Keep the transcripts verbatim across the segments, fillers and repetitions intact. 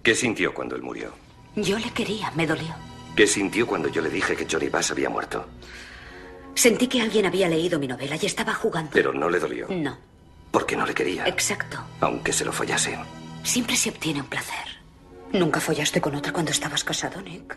¿Qué sintió cuando él murió? Yo le quería, me dolió. ¿Qué sintió cuando yo le dije que Johnny Bass había muerto? Sentí que alguien había leído mi novela y estaba jugando. Pero no le dolió. No. Porque no le quería. Exacto. Aunque se lo follase. Siempre se obtiene un placer. Nunca follaste con otra cuando estabas casado, Nick.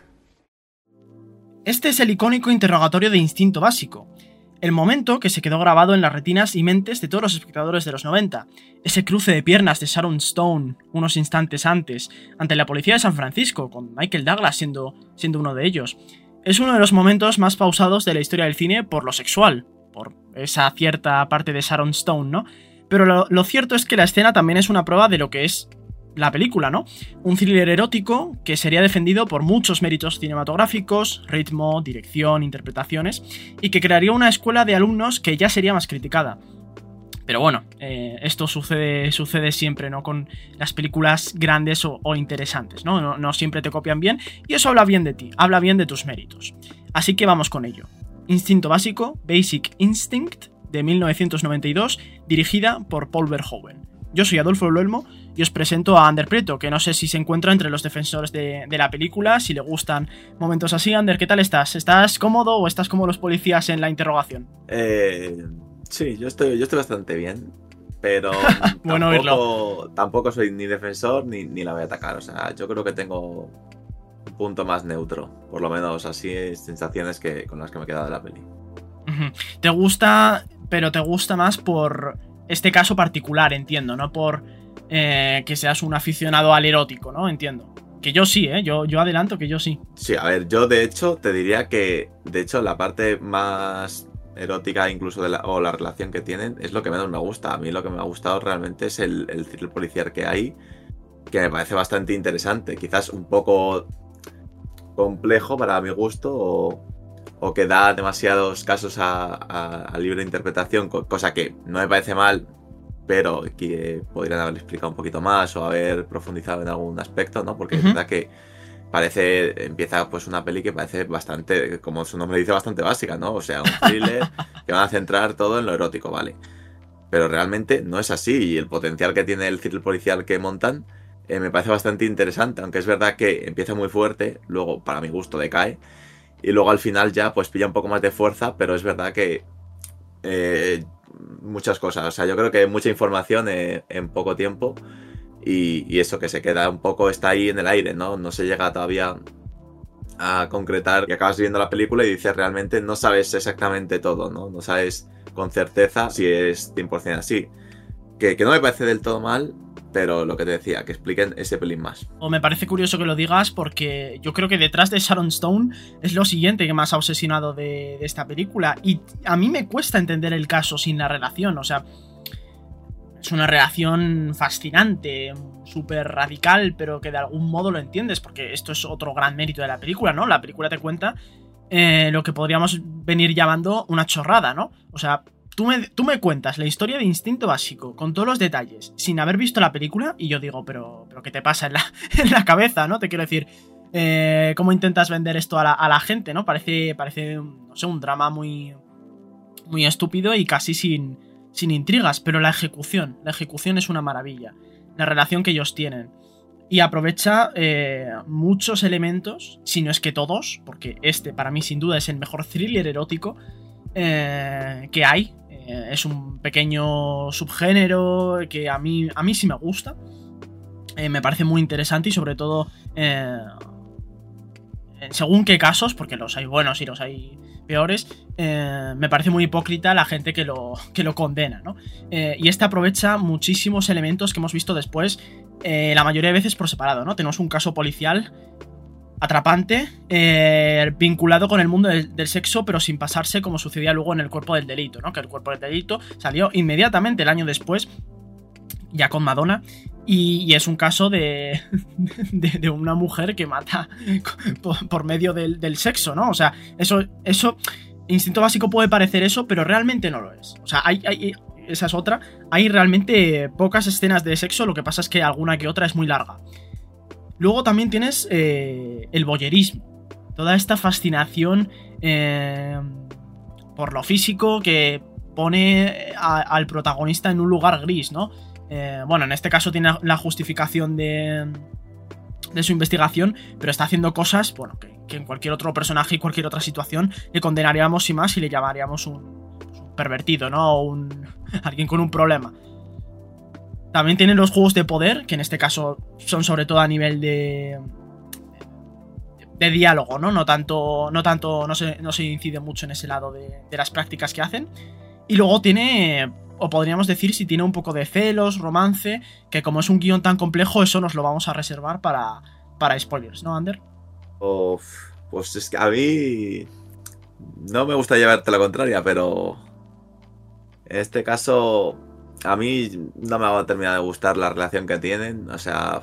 Este es el icónico interrogatorio de Instinto Básico. El momento que se quedó grabado en las retinas y mentes de todos los espectadores de los noventa. Ese cruce de piernas de Sharon Stone unos instantes antes, ante la policía de San Francisco, con Michael Douglas siendo, siendo uno de ellos. Es uno de los momentos más pausados de la historia del cine por lo sexual, por esa cierta parte de Sharon Stone, ¿no? Pero lo, lo cierto es que la escena también es una prueba de lo que es la película, ¿no? Un thriller erótico que sería defendido por muchos méritos cinematográficos, ritmo, dirección, interpretaciones, y que crearía una escuela de alumnos que ya sería más criticada. Pero bueno, eh, esto sucede, sucede siempre, ¿no? Con las películas grandes o, o interesantes, ¿no? ¿no? No siempre te copian bien, y eso habla bien de ti, habla bien de tus méritos. Así que vamos con ello. Instinto Básico, Basic Instinct, de mil novecientos noventa y dos, dirigida por Paul Verhoeven. Yo soy Adolfo Luelmo y os presento a Ander Prieto, que no sé si se encuentra entre los defensores de, de la película, si le gustan momentos así. Ander, ¿qué tal estás? ¿Estás cómodo o estás como los policías en la interrogación? Eh... Sí, yo estoy, yo estoy bastante bien, pero bueno, tampoco, tampoco soy ni defensor ni, ni la voy a atacar. O sea, yo creo que tengo un punto más neutro, por lo menos así es sensaciones que, con las que me he quedado de la peli. ¿Te gusta, pero te gusta más por este caso particular, entiendo, no por eh, que seas un aficionado al erótico, ¿no? Entiendo. Que yo sí, ¿eh? Yo, yo adelanto que yo sí. Sí, a ver, yo de hecho te diría que, de hecho, la parte más erótica incluso de la, o la relación que tienen es lo que menos me gusta. A mí lo que me ha gustado realmente es el, el thriller policial que hay, que me parece bastante interesante, quizás un poco complejo para mi gusto o, o que da demasiados casos a, a, a libre interpretación, cosa que no me parece mal, pero que podrían haber explicado un poquito más o haber profundizado en algún aspecto, ¿no? Porque uh-huh. es verdad que parece, empieza pues una peli que parece bastante, como su nombre dice, bastante básica, ¿no? O sea, un thriller que van a centrar todo en lo erótico, ¿vale? Pero realmente no es así, y el potencial que tiene el thriller policial que montan eh, me parece bastante interesante, aunque es verdad que empieza muy fuerte, luego para mi gusto decae, y luego al final ya pues pilla un poco más de fuerza, pero es verdad que eh, muchas cosas, o sea, yo creo que hay mucha información eh, en poco tiempo. Y, y eso que se queda un poco, está ahí en el aire, ¿no? No se llega todavía a concretar, y acabas viendo la película y dices realmente no sabes exactamente todo, ¿no? No sabes con certeza si es cien por ciento así. Que, que no me parece del todo mal, pero lo que te decía, que expliquen ese pelín más. O me parece curioso que lo digas porque yo creo que detrás de Sharon Stone es lo siguiente que más ha obsesionado de, de esta película. Y a mí me cuesta entender el caso sin la relación, o sea... Es una relación fascinante, súper radical, pero que de algún modo lo entiendes, porque esto es otro gran mérito de la película, ¿no? La película te cuenta eh, lo que podríamos venir llamando una chorrada, ¿no? O sea, tú me, tú me cuentas la historia de Instinto Básico, con todos los detalles, sin haber visto la película, y yo digo, pero, pero ¿qué te pasa en la, en la cabeza, ¿no? Te quiero decir, eh, ¿cómo intentas vender esto a la, a la gente, ¿no? Parece, parece, no sé, un drama muy, muy estúpido y casi sin... sin intrigas, pero la ejecución, la ejecución es una maravilla, la relación que ellos tienen, y aprovecha eh, muchos elementos, si no es que todos, porque este para mí sin duda es el mejor thriller erótico eh, que hay, eh, es un pequeño subgénero que a mí, a mí sí me gusta, eh, me parece muy interesante y sobre todo eh, según qué casos, porque los hay buenos y los hay peores, eh, me parece muy hipócrita la gente que lo, que lo condena, ¿no? Eh, y este aprovecha muchísimos elementos que hemos visto después, eh, la mayoría de veces por separado, ¿no? Tenemos un caso policial atrapante, eh, vinculado con el mundo del, del sexo, pero sin pasarse como sucedía luego en El cuerpo del delito, ¿no? Que El cuerpo del delito salió inmediatamente el año después, ya con Madonna, y, y es un caso de, de, de una mujer que mata por, por medio del, del sexo, ¿no? O sea, eso, eso, Instinto Básico puede parecer eso, pero realmente no lo es. O sea, hay, hay, esa es otra, hay realmente pocas escenas de sexo, lo que pasa es que alguna que otra es muy larga. Luego también tienes eh, el voyerismo, toda esta fascinación eh, por lo físico que pone a, al protagonista en un lugar gris, ¿no? Eh, bueno, en este caso tiene la justificación de, de su investigación, pero está haciendo cosas, bueno, que, que en cualquier otro personaje y cualquier otra situación le condenaríamos y más y le llamaríamos un, un pervertido, ¿no? O un, alguien con un problema. También tienen los juegos de poder, que en este caso son sobre todo a nivel de... de diálogo, ¿no? No tanto, no tanto, no se, no se incide mucho en ese lado de, de las prácticas que hacen. Y luego tiene, o podríamos decir si tiene un poco de celos, romance, que como es un guión tan complejo, eso nos lo vamos a reservar para, para spoilers, ¿no, Ander? Uf, pues es que a mí no me gusta llevarte la contraria, pero en este caso a mí no me ha terminado de gustar la relación que tienen, o sea...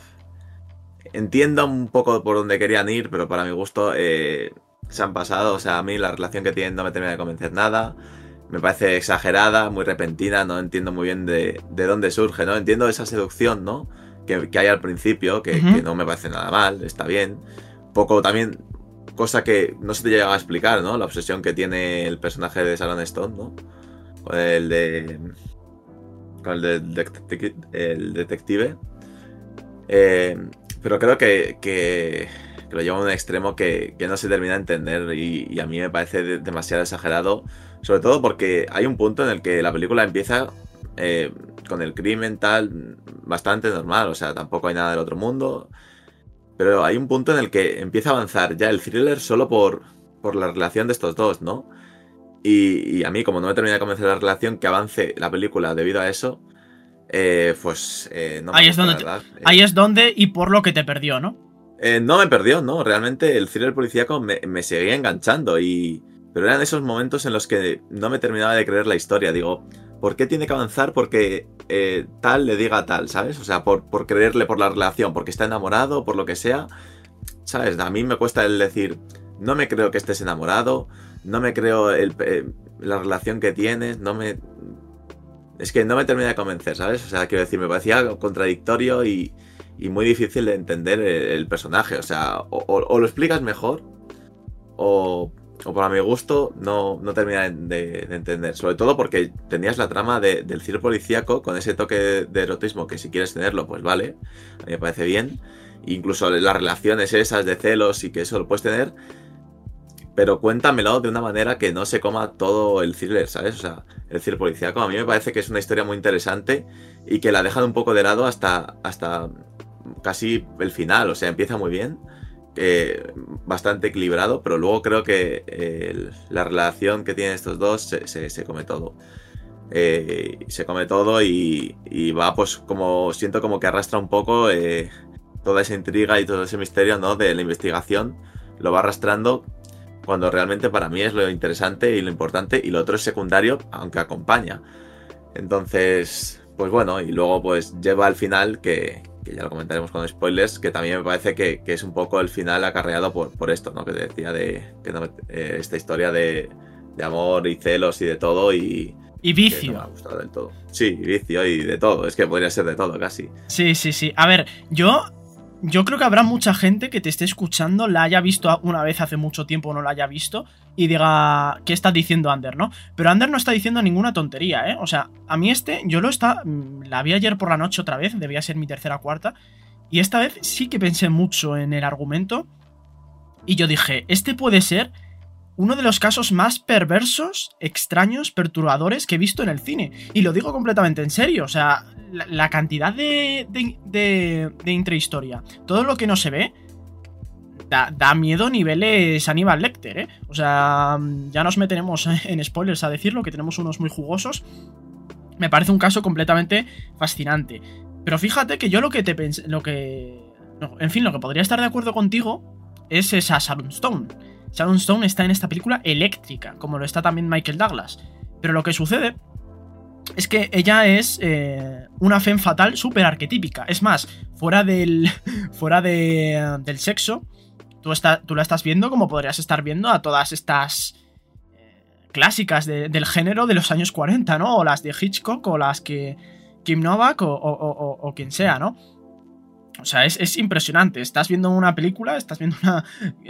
Entiendo un poco por dónde querían ir, pero para mi gusto eh, se han pasado. O sea, a mí la relación que tienen no me termina de convencer nada. Me parece exagerada, muy repentina. No entiendo muy bien de, de dónde surge, ¿no? Entiendo esa seducción, ¿no? Que, que hay al principio, que, uh-huh. que no me parece nada mal, está bien. Poco también, cosa que no se te llega a explicar, ¿no? La obsesión que tiene el personaje de Sharon Stone, ¿no? Con el de... Con el de, de, el detective. Eh... Pero creo que, que, que lo lleva a un extremo que, que no se termina de entender y, y a mí me parece de, demasiado exagerado. Sobre todo porque hay un punto en el que la película empieza eh, con el crimen tal, bastante normal. O sea, tampoco hay nada del otro mundo. Pero hay un punto en el que empieza a avanzar ya el thriller solo por, por la relación de estos dos, ¿no? Y, y a mí, como no me termina de convencer la relación, que avance la película debido a eso... Eh, pues eh, no me ahí, gusta, es donde la te, ahí es donde y por lo que te perdió, ¿no? Eh, no me perdió, no. Realmente el thriller policíaco me, me seguía enganchando. Y... Pero eran esos momentos en los que no me terminaba de creer la historia. Digo, ¿por qué tiene que avanzar? Porque eh, tal le diga tal, ¿sabes? O sea, por, por creerle por la relación, porque está enamorado, por lo que sea. ¿Sabes? A mí me cuesta el decir, no me creo que estés enamorado, no me creo el, eh, la relación que tienes, no me... Es que no me termina de convencer, ¿sabes? O sea, quiero decir, me parecía contradictorio y, y muy difícil de entender el, el personaje. O sea, o, o, o lo explicas mejor, o, o para mi gusto no, no termina de, de entender. Sobre todo porque tenías la trama de, del thriller policíaco con ese toque de, de erotismo que si quieres tenerlo, pues vale, a mí me parece bien. Incluso las relaciones esas de celos y que eso lo puedes tener... Pero cuéntamelo de una manera que no se coma todo el thriller, ¿sabes? O sea, el thriller policíaco a mí me parece que es una historia muy interesante y que la dejan un poco de lado hasta, hasta casi el final. O sea, empieza muy bien, eh, bastante equilibrado, pero luego creo que eh, la relación que tienen estos dos se, se, se come todo. Eh, se come todo y, y va pues como... Siento como que arrastra un poco eh, toda esa intriga y todo ese misterio, ¿no? De la investigación. Lo va arrastrando... Cuando realmente para mí es lo interesante y lo importante, y lo otro es secundario, aunque acompaña. Entonces, pues bueno, y luego pues lleva al final, que, que ya lo comentaremos con spoilers, que también me parece que, que es un poco el final acarreado por, por esto, ¿no? Que te decía de que no, eh, esta historia de, de amor y celos y de todo, y... Y vicio. No me ha gustado del todo. Sí, y vicio y de todo, es que podría ser de todo casi. Sí, sí, sí. A ver, yo... Yo creo que habrá mucha gente que te esté escuchando, la haya visto una vez hace mucho tiempo o no la haya visto y diga, ¿qué está diciendo Ander, no? Pero Ander no está diciendo ninguna tontería, ¿eh? O sea, a mí este, yo lo está, la vi ayer por la noche otra vez, debía ser mi tercera o cuarta, y esta vez sí que pensé mucho en el argumento y yo dije, este puede ser uno de los casos más perversos, extraños, perturbadores que he visto en el cine. Y lo digo completamente en serio, o sea... La, la cantidad de, de, de, de intrahistoria, todo lo que no se ve, da, da miedo niveles Aníbal Lecter, ¿eh? O sea, ya nos meteremos en spoilers a decirlo, que tenemos unos muy jugosos. Me parece un caso completamente fascinante. Pero fíjate que yo lo que te pensé, lo que... No, en fin, lo que podría estar de acuerdo contigo es esa Sharon Stone. Sharon Stone está en esta película eléctrica, como lo está también Michael Douglas. Pero lo que sucede... es que ella es eh, una femme fatal súper arquetípica. Es más, fuera del fuera de, del sexo, tú, está, tú la estás viendo como podrías estar viendo a todas estas eh, clásicas de, del género de los años cuarenta, ¿no? O las de Hitchcock, o las que Kim Novak, o, o, o, o quien sea, ¿no? O sea, es, es impresionante. Estás viendo una película, estás viendo una...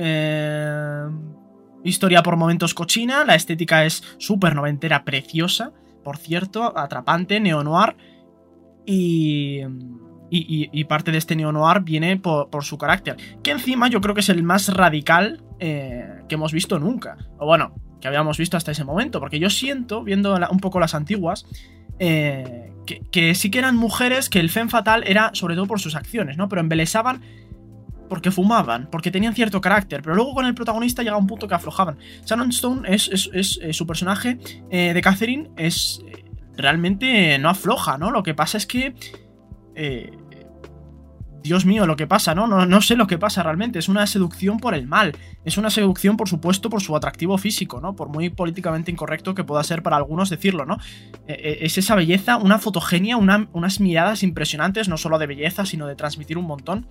Eh, historia por momentos cochina, la estética es súper noventera, preciosa. Por cierto, atrapante, neo-noir. Y, Y, y, y parte de este neo-noir viene por, por su carácter. Que encima yo creo que es el más radical eh, que hemos visto nunca. O bueno, que habíamos visto hasta ese momento. Porque yo siento, viendo la, un poco las antiguas, eh, que, que sí que eran mujeres que el femme fatal era sobre todo por sus acciones, ¿no? Pero embelesaban porque fumaban, porque tenían cierto carácter. Pero luego con el protagonista llega un punto que aflojaban. Sharon Stone es, es, es, es su personaje eh, de Catherine es eh, realmente no afloja, ¿no? Lo que pasa es que Eh, Dios mío, lo que pasa, ¿no? ¿no? No sé lo que pasa realmente. Es una seducción por el mal. Es una seducción, por supuesto, por su atractivo físico, ¿no? Por muy políticamente incorrecto que pueda ser para algunos decirlo, ¿no? Eh, es esa belleza, una fotogenia, una, unas miradas impresionantes, no solo de belleza, sino de transmitir un montón.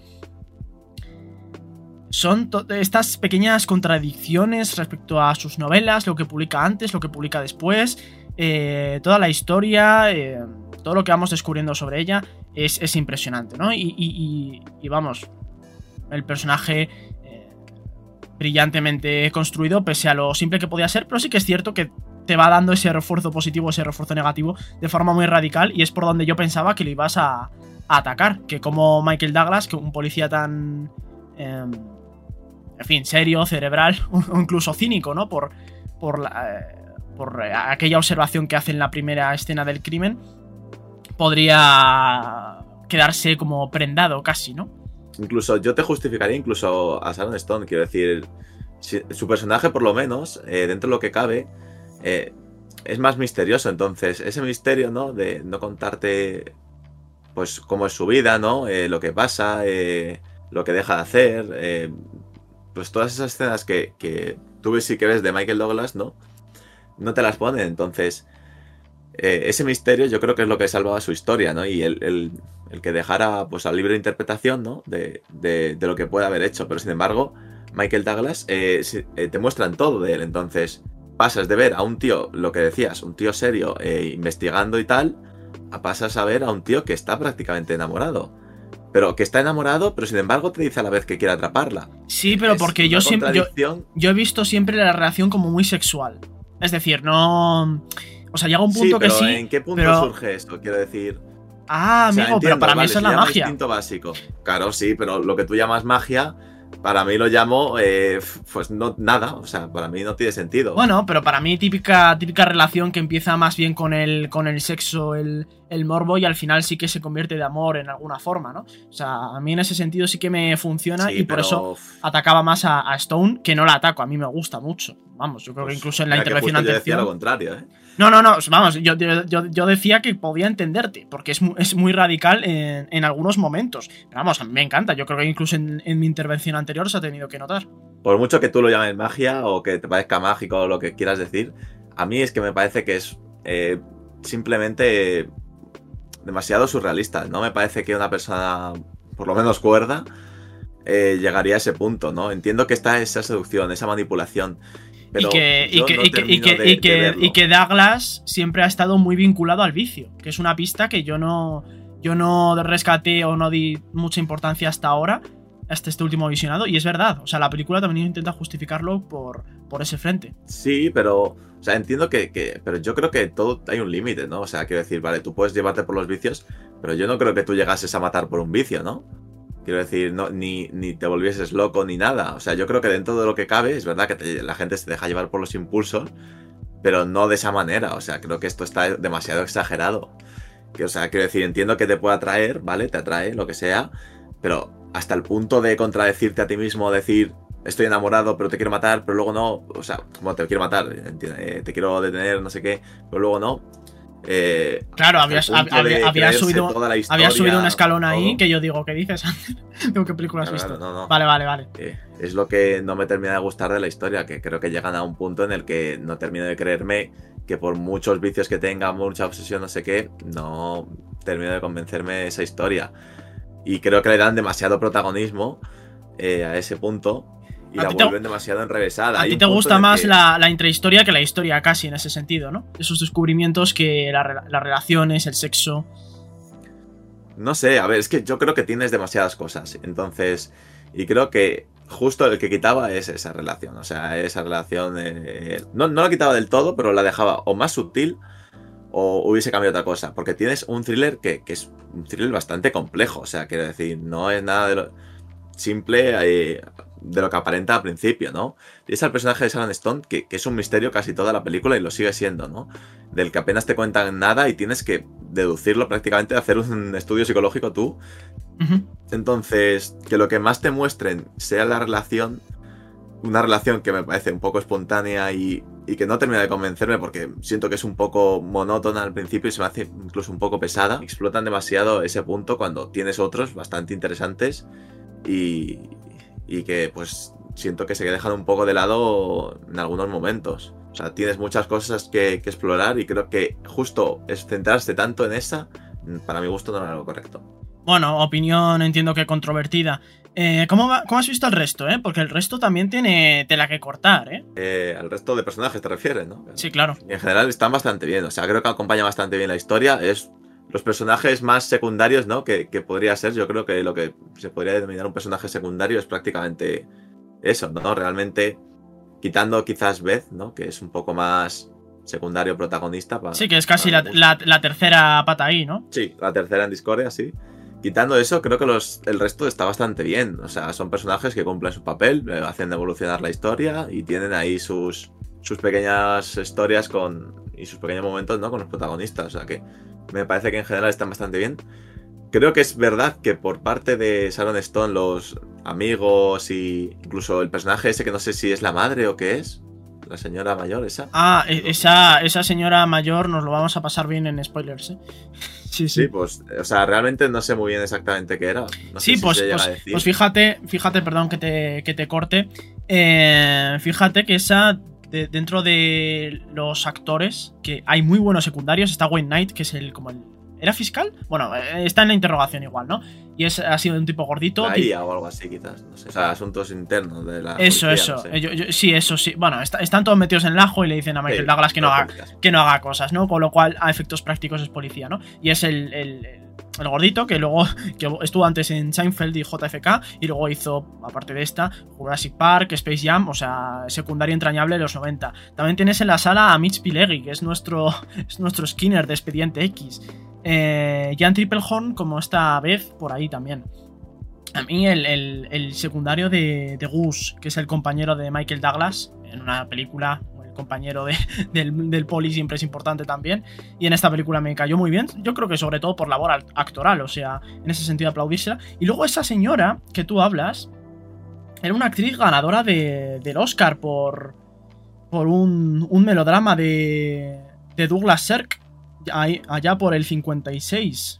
Son estas pequeñas contradicciones respecto a sus novelas, lo que publica antes, lo que publica después, eh, toda la historia, eh, todo lo que vamos descubriendo sobre ella es, es impresionante, ¿no? Y, y, y, y vamos, el personaje eh, brillantemente construido, pese a lo simple que podía ser, pero sí que es cierto que te va dando ese refuerzo positivo, ese refuerzo negativo de forma muy radical, y es por donde yo pensaba que lo ibas a, a atacar, que como Michael Douglas, que un policía tan... Eh, en fin, serio, cerebral o incluso cínico, ¿no? Por, por, la, eh, por aquella observación que hace en la primera escena del crimen, podría quedarse como prendado casi, ¿no? Incluso yo te justificaría incluso a Sharon Stone, quiero decir, si, su personaje por lo menos, eh, dentro de lo que cabe, eh, es más misterioso, entonces ese misterio, ¿no? De no contarte pues cómo es su vida, ¿no? Eh, lo que pasa, eh, lo que deja de hacer, eh, pues todas esas escenas que, que tú ves y que ves de Michael Douglas, ¿no? No te las ponen, entonces eh, ese misterio yo creo que es lo que salvaba su historia, ¿no? Y el, el, el que dejara pues a libre interpretación, ¿no? De, de, de lo que puede haber hecho, pero sin embargo Michael Douglas eh, eh, te muestran todo de él, entonces pasas de ver a un tío, lo que decías, un tío serio eh, investigando y tal, a pasas a ver a un tío que está prácticamente enamorado. Pero que está enamorado, pero sin embargo te dice a la vez que quiere atraparla. Sí, pero es porque yo siempre. Yo, yo he visto siempre la relación como muy sexual. Es decir, no. O sea, llega un punto sí, pero que sí. ¿en qué punto pero... surge esto? Quiero decir. Ah, amigo, o sea, entiendo, pero para vale, mí eso es la magia. Instinto básico. Claro, sí, pero lo que tú llamas magia, para mí lo llamo, eh, pues no nada. O sea, para mí no tiene sentido. Bueno, pero para mí típica, típica relación que empieza más bien con el, con el sexo, el, el morbo, y al final sí que se convierte de amor en alguna forma, ¿no? O sea, a mí en ese sentido sí que me funciona, sí, y por pero... eso atacaba más a, a Stone, que no la ataco. A mí me gusta mucho. Vamos, yo creo pues, que incluso en la intervención anterior. Yo decía lo contrario, ¿eh? No, no, no, vamos, yo, yo, yo decía que podía entenderte, porque es muy, es muy radical en, en algunos momentos. Pero vamos, a mí me encanta, yo creo que incluso en, en mi intervención anterior se ha tenido que notar. Por mucho que tú lo llames magia o que te parezca mágico o lo que quieras decir, a mí es que me parece que es eh, simplemente demasiado surrealista. No me parece que una persona, por lo menos cuerda, eh, llegaría a ese punto, ¿no? Entiendo que está esa seducción, esa manipulación. Pero y que, y, que, no y, que, y, que, de, y, que, y que Douglas siempre ha estado muy vinculado al vicio, que es una pista que yo no, yo no rescaté o no di mucha importancia hasta ahora, hasta este último visionado, y es verdad, o sea, la película también intenta justificarlo por, por ese frente. Sí, pero, o sea, entiendo que, que pero yo creo que todo hay un límite, ¿no? O sea, quiero decir, vale, tú puedes llevarte por los vicios, pero yo no creo que tú llegases a matar por un vicio, ¿no? Quiero decir, no, ni, ni te volvieses loco ni nada. O sea, yo creo que dentro de lo que cabe, es verdad que te, la gente se deja llevar por los impulsos, pero no de esa manera. O sea, creo que esto está demasiado exagerado. Que, o sea, quiero decir, entiendo que te puede atraer, ¿vale? Te atrae, lo que sea, pero hasta el punto de contradecirte a ti mismo, decir, estoy enamorado, pero te quiero matar, pero luego no. O sea, como te quiero matar, eh, te quiero detener, no sé qué, pero luego no. Eh, claro, había, había, había, subido, historia, había subido un escalón ahí todo. Que yo digo, ¿qué dices? Digo, ¿qué película has claro, visto? No, no. Vale, vale, vale. Eh, es lo que no me termina de gustar de la historia, que creo que llegan a un punto en el que no termino de creerme que por muchos vicios que tenga, mucha obsesión, no sé qué, no termino de convencerme esa historia. Y creo que le dan demasiado protagonismo eh, a ese punto. Y la vuelven te, demasiado enrevesada. A ti te gusta más que... la, la intrahistoria que la historia, casi, en ese sentido, ¿no? Esos descubrimientos que la, las relaciones, el sexo... No sé, a ver, es que yo creo que tienes demasiadas cosas. Entonces, y creo que justo el que quitaba es esa relación. O sea, esa relación... Eh, no, no la quitaba del todo, pero la dejaba o más sutil o hubiese cambiado otra cosa. Porque tienes un thriller que, que es un thriller bastante complejo. O sea, quiero decir, no es nada de lo simple eh, de lo que aparenta al principio, ¿no? Y es el personaje de Sharon Stone, que, que es un misterio casi toda la película y lo sigue siendo, ¿no? Del que apenas te cuentan nada y tienes que deducirlo prácticamente, hacer un estudio psicológico tú. Uh-huh. Entonces, que lo que más te muestren sea la relación, una relación que me parece un poco espontánea y, y que no termina de convencerme porque siento que es un poco monótona al principio y se me hace incluso un poco pesada. Explotan demasiado ese punto cuando tienes otros bastante interesantes y, y que pues siento que se dejan un poco de lado en algunos momentos. O sea, tienes muchas cosas que, que explorar y creo que justo es centrarse tanto en esa, para mi gusto no era lo correcto. Bueno, opinión entiendo que controvertida. Eh, ¿cómo, va, ¿Cómo has visto el resto, eh? Porque el resto también tiene tela que cortar, ¿eh? eh al resto de personajes te refieres, ¿no? Sí, claro. En general están bastante bien, o sea, creo que acompaña bastante bien la historia. Es los personajes más secundarios, ¿no? Que, que podría ser, yo creo que lo que se podría denominar un personaje secundario es prácticamente eso, ¿no? Realmente, quitando quizás Beth, ¿no? Que es un poco más secundario protagonista. Para, sí, que es casi la, la, la tercera pata ahí, ¿no? Sí, la tercera en discordia, sí. Quitando eso, creo que los, el resto está bastante bien. O sea, son personajes que cumplen su papel, hacen evolucionar la historia y tienen ahí sus, sus pequeñas historias con y sus pequeños momentos, ¿no? Con los protagonistas. O sea que me parece que en general están bastante bien. Creo que es verdad que por parte de Sharon Stone, los amigos y incluso el personaje ese que no sé si es la madre o qué es, la señora mayor esa. Ah, esa, esa señora mayor nos lo vamos a pasar bien en spoilers, ¿eh? Sí, sí. Sí, pues, o sea, realmente no sé muy bien exactamente qué era. No sí, sé pues, si se pues, llega a decir. pues fíjate, fíjate, perdón que te, que te corte. Eh, fíjate que esa, de, dentro de los actores, que hay muy buenos secundarios, está Wayne Knight, que es el como el. ¿Era fiscal? Bueno, está en la interrogación igual, ¿no? Y es, ha sido un tipo gordito. La I A o algo así, quizás. No sé. O sea, asuntos internos de la. Eso, policía, eso. No sé. yo, yo, sí, eso sí. Bueno, está, están todos metidos en el ajo y le dicen a Michael Sí, Douglas que no, haga, políticas. que no haga cosas, ¿no? Con lo cual, a efectos prácticos es policía, ¿no? Y es el, el, el gordito que luego que estuvo antes en Seinfeld y J F K y luego hizo, aparte de esta, Jurassic Park, Space Jam, o sea, secundario entrañable de los noventa. También tienes en la sala a Mitch Pileggi, que es nuestro, es nuestro Skinner de Expediente X. Eh, Jan Triplehorn como esta vez por ahí también. A mí el, el, el secundario de, de Gus, que es el compañero de Michael Douglas en una película, el compañero de, del, del poli siempre es importante también, y en esta película me cayó muy bien, yo creo que sobre todo por labor actoral, o sea, en ese sentido aplaudírsela. Y luego esa señora que tú hablas era una actriz ganadora de, del Oscar por, por un, un melodrama de, de Douglas Sirk allá por el cincuenta y seis,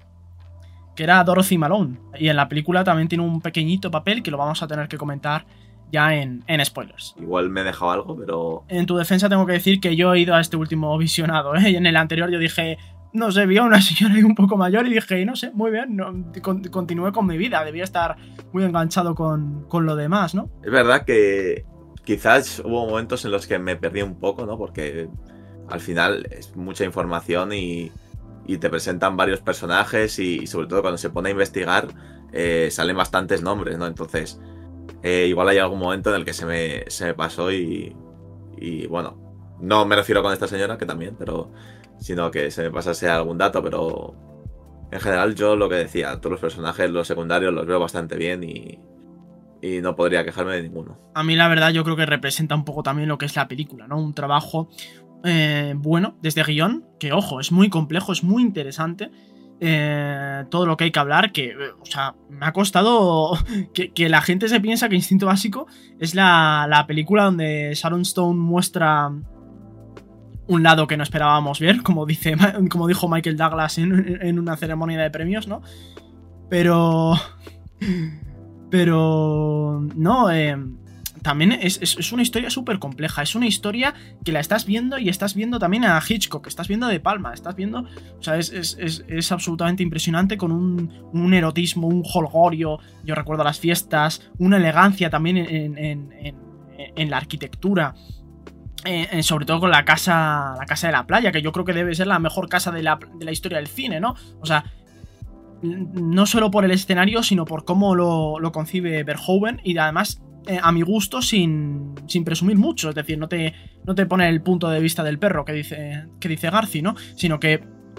que era Dorothy Malone, y en la película también tiene un pequeñito papel que lo vamos a tener que comentar ya en, en spoilers. Igual me he dejado algo, pero... En tu defensa tengo que decir que yo he ido a este último visionado, ¿eh? Y en el anterior yo dije, no sé, vi a una señora ahí un poco mayor y dije, no sé, muy bien, no, con, continué con mi vida, debía estar muy enganchado con, con lo demás, ¿no? Es verdad que quizás hubo momentos en los que me perdí un poco, ¿no? Porque al final es mucha información y, y te presentan varios personajes y, y sobre todo cuando se pone a investigar eh, salen bastantes nombres, ¿no? Entonces eh, igual hay algún momento en el que se me, se me pasó y, y bueno, no me refiero con esta señora, que también, pero sino que se me pasase algún dato, pero en general yo lo que decía, todos los personajes, los secundarios los veo bastante bien y, y no podría quejarme de ninguno. A mí la verdad yo creo que representa un poco también lo que es la película, ¿no? Un trabajo eh, bueno desde guión, que ojo, es muy complejo, es muy interesante. Eh, todo lo que hay que hablar, que, o sea, me ha costado que, que la gente se piensa que Instinto Básico es la, la película donde Sharon Stone muestra un lado que no esperábamos ver, como, dice, como dijo Michael Douglas en, en una ceremonia de premios, ¿no? Pero... Pero... No, eh... También es, es, es una historia súper compleja. Es una historia que la estás viendo y estás viendo también a Hitchcock, estás viendo De Palma, estás viendo... O sea, es, es, es, es absolutamente impresionante, con un, un erotismo, un jolgorio. Yo recuerdo las fiestas, una elegancia también en, en, en, en la arquitectura. Eh, sobre todo con la casa, la casa de la playa, que yo creo que debe ser la mejor casa de la, de la historia del cine, ¿no? O sea, no solo por el escenario, sino por cómo lo, lo concibe Verhoeven y además... Eh, a mi gusto sin, sin presumir mucho, es decir, no te, no te pone el punto de vista del perro que dice, que dice Garci, ¿no? Sino que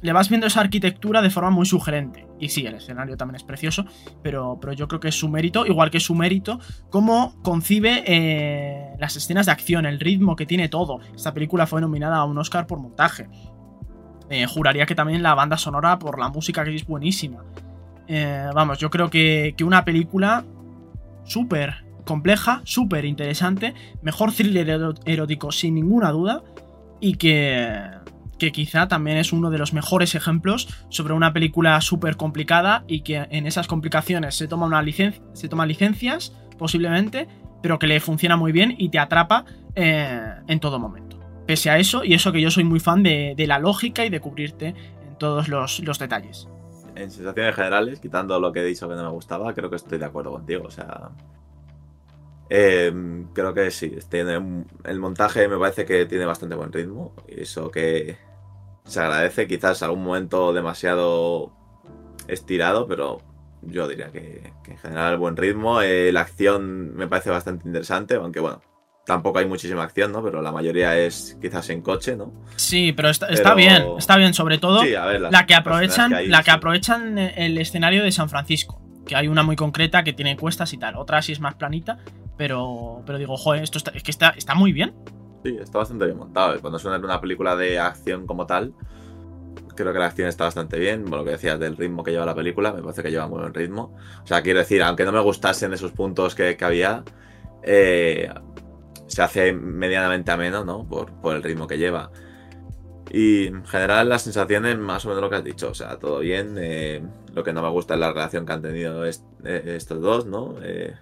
le vas viendo esa arquitectura de forma muy sugerente. Y sí, el escenario también es precioso, pero, pero yo creo que es su mérito, igual que es su mérito, cómo concibe eh, las escenas de acción, el ritmo que tiene todo. Esta película fue nominada a un Oscar por montaje. Eh, juraría que también la banda sonora por la música, que es buenísima. Eh, vamos, yo creo que, que una película súper compleja, súper interesante, mejor thriller erótico sin ninguna duda, y que, que quizá también es uno de los mejores ejemplos sobre una película súper complicada y que en esas complicaciones se toma una licen- se toman licencias, posiblemente, pero que le funciona muy bien y te atrapa eh, en todo momento. Pese a eso, y eso que yo soy muy fan de, de la lógica y de cubrirte en todos los, los detalles. En sensaciones generales, quitando lo que he dicho que no me gustaba, creo que estoy de acuerdo contigo, o sea... Eh, creo que sí, tiene un, el montaje me parece que tiene bastante buen ritmo, y eso que se agradece, quizás algún momento demasiado estirado, pero yo diría que, que en general buen ritmo. Eh, la acción me parece bastante interesante, aunque bueno, tampoco hay muchísima acción, ¿no? Pero la mayoría es quizás en coche, ¿no? Sí, pero está, está pero... bien, está bien, sobre todo sí, a ver, las, la que aprovechan, que hay, la que sí. aprovechan el escenario de San Francisco, que hay una muy concreta que tiene cuestas y tal, otra sí es más planita, pero, pero digo, joder, esto está, es que está, está muy bien. Sí, está bastante bien montado. Cuando suena una película de acción como tal, creo que la acción está bastante bien. Bueno, lo que decías del ritmo que lleva la película, me parece que lleva muy buen ritmo. O sea, quiero decir, aunque no me gustasen esos puntos que, que había, eh, se hace medianamente ameno, ¿no? Por, por el ritmo que lleva. Y en general las sensaciones, más o menos lo que has dicho, o sea, todo bien. Eh, lo que no me gusta es la relación que han tenido est eh, estos dos, ¿no? Eh,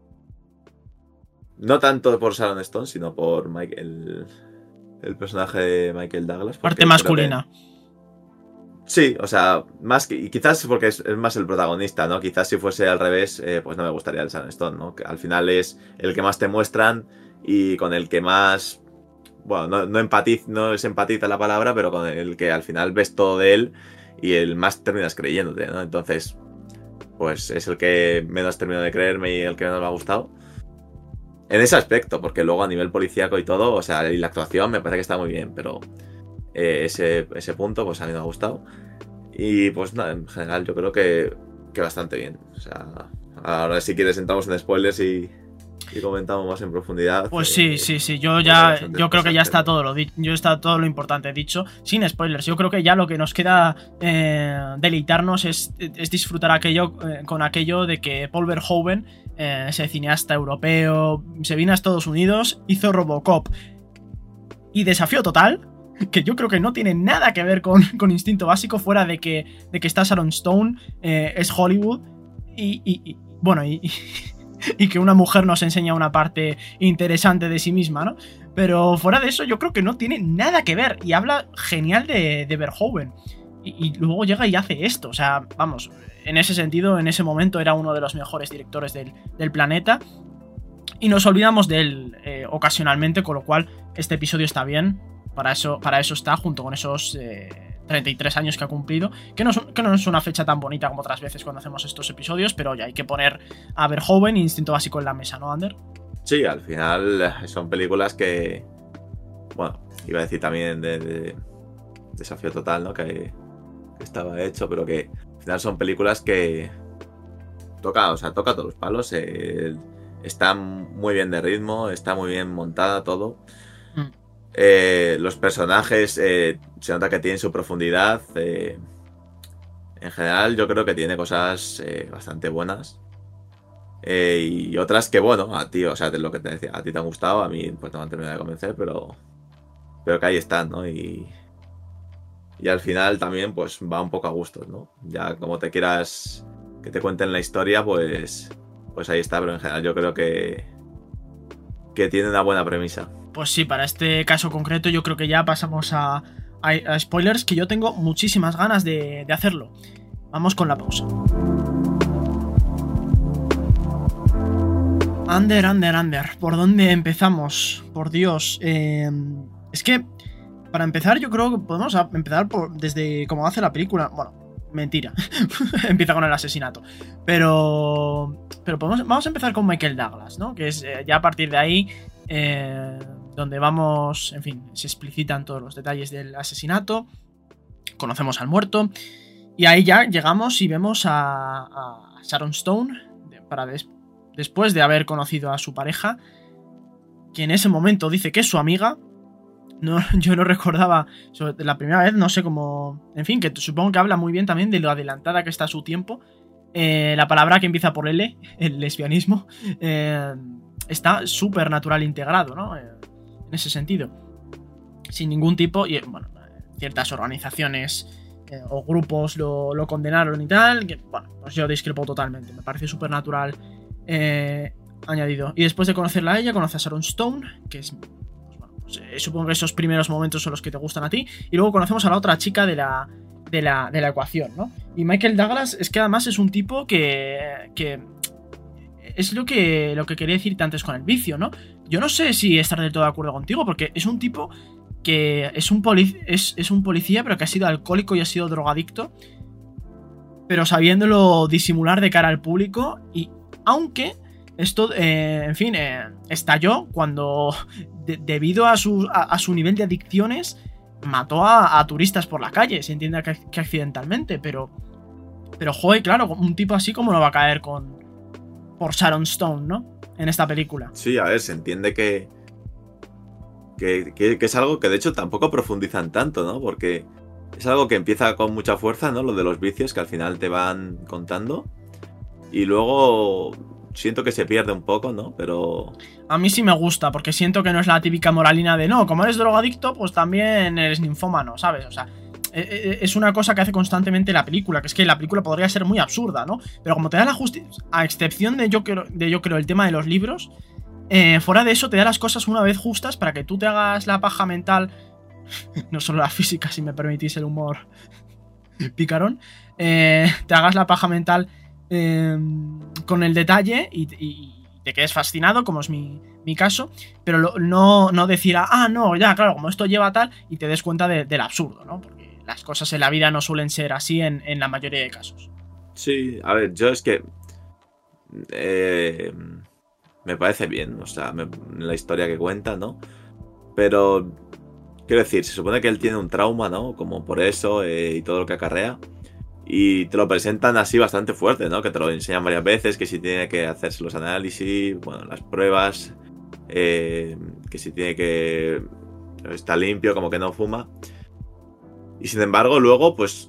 no tanto por Sharon Stone, sino por Mike, el, el personaje de Michael Douglas. Parte masculina. Que, sí, o sea, más que, y quizás porque es, es más el protagonista, ¿no? Quizás si fuese al revés, eh, pues no me gustaría el Sharon Stone, ¿no? Que al final es el que más te muestran y con el que más... Bueno, no, no, empatiz, no es empatiza la palabra, pero con el que al final ves todo de él y el más terminas creyéndote, ¿no? Entonces, pues es el que menos termino de creerme y el que menos me ha gustado. En ese aspecto, porque luego a nivel policíaco y todo, o sea, y la actuación me parece que está muy bien, pero eh, ese, ese punto, pues a mí me ha gustado. Y pues nada, en general yo creo que, que bastante bien. O sea, ahora si quieres entramos en spoilers y... y comentamos más en profundidad. Pues eh, sí, sí, sí. Yo ya, yo creo que ya está todo lo yo está todo lo importante dicho, sin spoilers. Yo creo que ya lo que nos queda eh, deleitarnos es, es disfrutar aquello eh, con aquello de que Paul Verhoeven, eh, ese cineasta europeo, se vino a Estados Unidos, hizo Robocop y Desafío Total, que yo creo que no tiene nada que ver con, con Instinto Básico, fuera de que, de que está Sharon Stone, eh, es Hollywood y, y, y bueno, y, y y que una mujer nos enseña una parte interesante de sí misma, ¿no? Pero fuera de eso yo creo que no tiene nada que ver y habla genial de, de Verhoeven. Y, y luego llega y hace esto, o sea, vamos, en ese sentido, en ese momento era uno de los mejores directores del, del planeta y nos olvidamos de él eh, ocasionalmente, con lo cual este episodio está bien, para eso, para eso está, junto con esos... Eh, treinta y tres años que ha cumplido, que no, es, que no es una fecha tan bonita como otras veces cuando hacemos estos episodios, pero ya hay que poner a Verhoeven e Instinto Básico en la mesa, ¿no, Ander? Sí, al final son películas que, bueno, iba a decir también de, de Desafío Total, ¿no? Que, que estaba hecho, pero que al final son películas que toca, o sea, toca todos los palos, eh, está muy bien de ritmo, está muy bien montada todo. Mm. Eh, los personajes eh, se nota que tienen su profundidad. Eh, en general yo creo que tiene cosas eh, bastante buenas. Eh, y otras que, bueno, a ti, o sea, de lo que te decía, a ti te han gustado, a mí pues no me han terminado de convencer, pero, pero que ahí están, ¿no? Y, y al final también pues va un poco a gustos, ¿no? Ya como te quieras que te cuenten la historia, pues, pues ahí está, pero en general yo creo que, que tiene una buena premisa. Pues sí, para este caso concreto yo creo que ya pasamos a, a, a spoilers, que yo tengo muchísimas ganas de, de hacerlo. Vamos con la pausa. Ander, Ander, Ander, ¿por dónde empezamos? Por Dios, eh, es que para empezar yo creo que podemos empezar por, desde cómo hace la película. Bueno, mentira, empieza con el asesinato, pero, pero podemos, vamos a empezar con Michael Douglas, ¿no? Que es eh, ya a partir de ahí... Eh, donde vamos, en fin, se explicitan todos los detalles del asesinato, conocemos al muerto. Y ahí ya llegamos y vemos a, a Sharon Stone, para des, después de haber conocido a su pareja, que en ese momento dice que es su amiga. No, yo no recordaba sobre la primera vez, no sé cómo... En fin, que supongo que habla muy bien también de lo adelantada que está su tiempo. Eh, la palabra que empieza por L, el lesbianismo, eh, está súper natural integrado, ¿no? Eh, en ese sentido. Sin ningún tipo... Y, bueno, ciertas organizaciones eh, o grupos lo, lo condenaron y tal. Que, bueno, pues yo discrepo totalmente. Me parece súper natural eh, añadido. Y después de conocerla a ella, conoce a Sharon Stone, que es... Eh, supongo que esos primeros momentos son los que te gustan a ti. Y luego conocemos a la otra chica de la, de la, de la ecuación, ¿no? Y Michael Douglas es que además es un tipo que, que es lo que, lo que quería decirte antes con el vicio, ¿no? Yo no sé si estar del todo de acuerdo contigo, porque es un tipo que es un, poli, es, es un policía, pero que ha sido alcohólico y ha sido drogadicto, pero sabiéndolo disimular de cara al público. Y aunque esto, eh, en fin, eh, estalló cuando, de, debido a su, a, a su nivel de adicciones, mató a, a turistas por la calle. Se entiende que, que accidentalmente, pero, pero joder, claro, un tipo así como no va a caer con por Sharon Stone, ¿no? En esta película. Sí, a ver, se entiende que, que, que, que es algo que de hecho tampoco profundizan tanto, ¿no? Porque es algo que empieza con mucha fuerza, ¿no? Lo de los vicios que al final te van contando. Y luego siento que se pierde un poco, ¿no? Pero... A mí sí me gusta, porque siento que no es la típica moralina de no, como eres drogadicto, pues también eres ninfómano, ¿sabes? O sea, es una cosa que hace constantemente la película, que es que la película podría ser muy absurda, ¿no? Pero como te da la justicia, a excepción de yo creo, de yo creo el tema de los libros, eh, fuera de eso te da las cosas una vez justas para que tú te hagas la paja mental, no solo la física, si me permitís el humor picarón, eh, te hagas la paja mental eh, con el detalle y, y te quedes fascinado, como es mi, mi caso, pero lo, no, no decir, ah, no, ya, claro, como esto lleva tal, y te des cuenta de, del absurdo, ¿no? Porque las cosas en la vida no suelen ser así en, en la mayoría de casos. Sí, a ver, yo es que eh, me parece bien, o sea, me, la historia que cuenta, ¿no? Pero, quiero decir, se supone que él tiene un trauma, ¿no? Como por eso eh, y todo lo que acarrea. Y te lo presentan así bastante fuerte, ¿no? Que te lo enseñan varias veces, que si tiene que hacerse los análisis, bueno, las pruebas, eh, que si tiene que... está limpio, como que no fuma. Y sin embargo, luego, pues...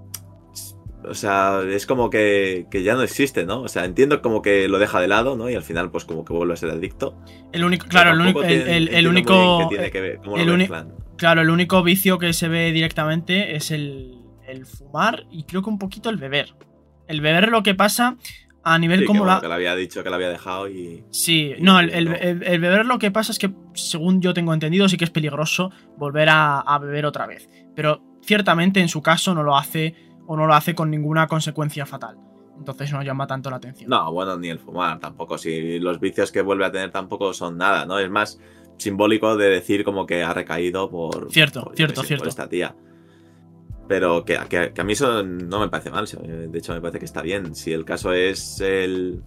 O sea, es como que, que ya no existe, ¿no? O sea, entiendo como que lo deja de lado, ¿no? Y al final, pues como que vuelve a ser adicto. El único... Claro, el único... El, el, el único... Que tiene que ver, cómo el lo uni- mezclan. Claro, el único vicio que se ve directamente es el... el fumar y creo que un poquito el beber. El beber lo que pasa a nivel Sí, como que, bueno, la... que le había dicho que lo había dejado y... Sí, y no, el, el, no. el- el beber lo que pasa es que, según yo tengo entendido, sí que es peligroso volver a, a beber otra vez. Pero ciertamente en su caso no lo hace o no lo hace con ninguna consecuencia fatal. Entonces no llama tanto la atención. No, bueno, ni el fumar tampoco. Si los vicios que vuelve a tener tampoco son nada, ¿no? Es más simbólico de decir como que ha recaído por... Cierto, por, yo cierto, qué sé, cierto. por esta tía. Pero que, que, que a mí eso no me parece mal. De hecho, me parece que está bien. Si el caso es el...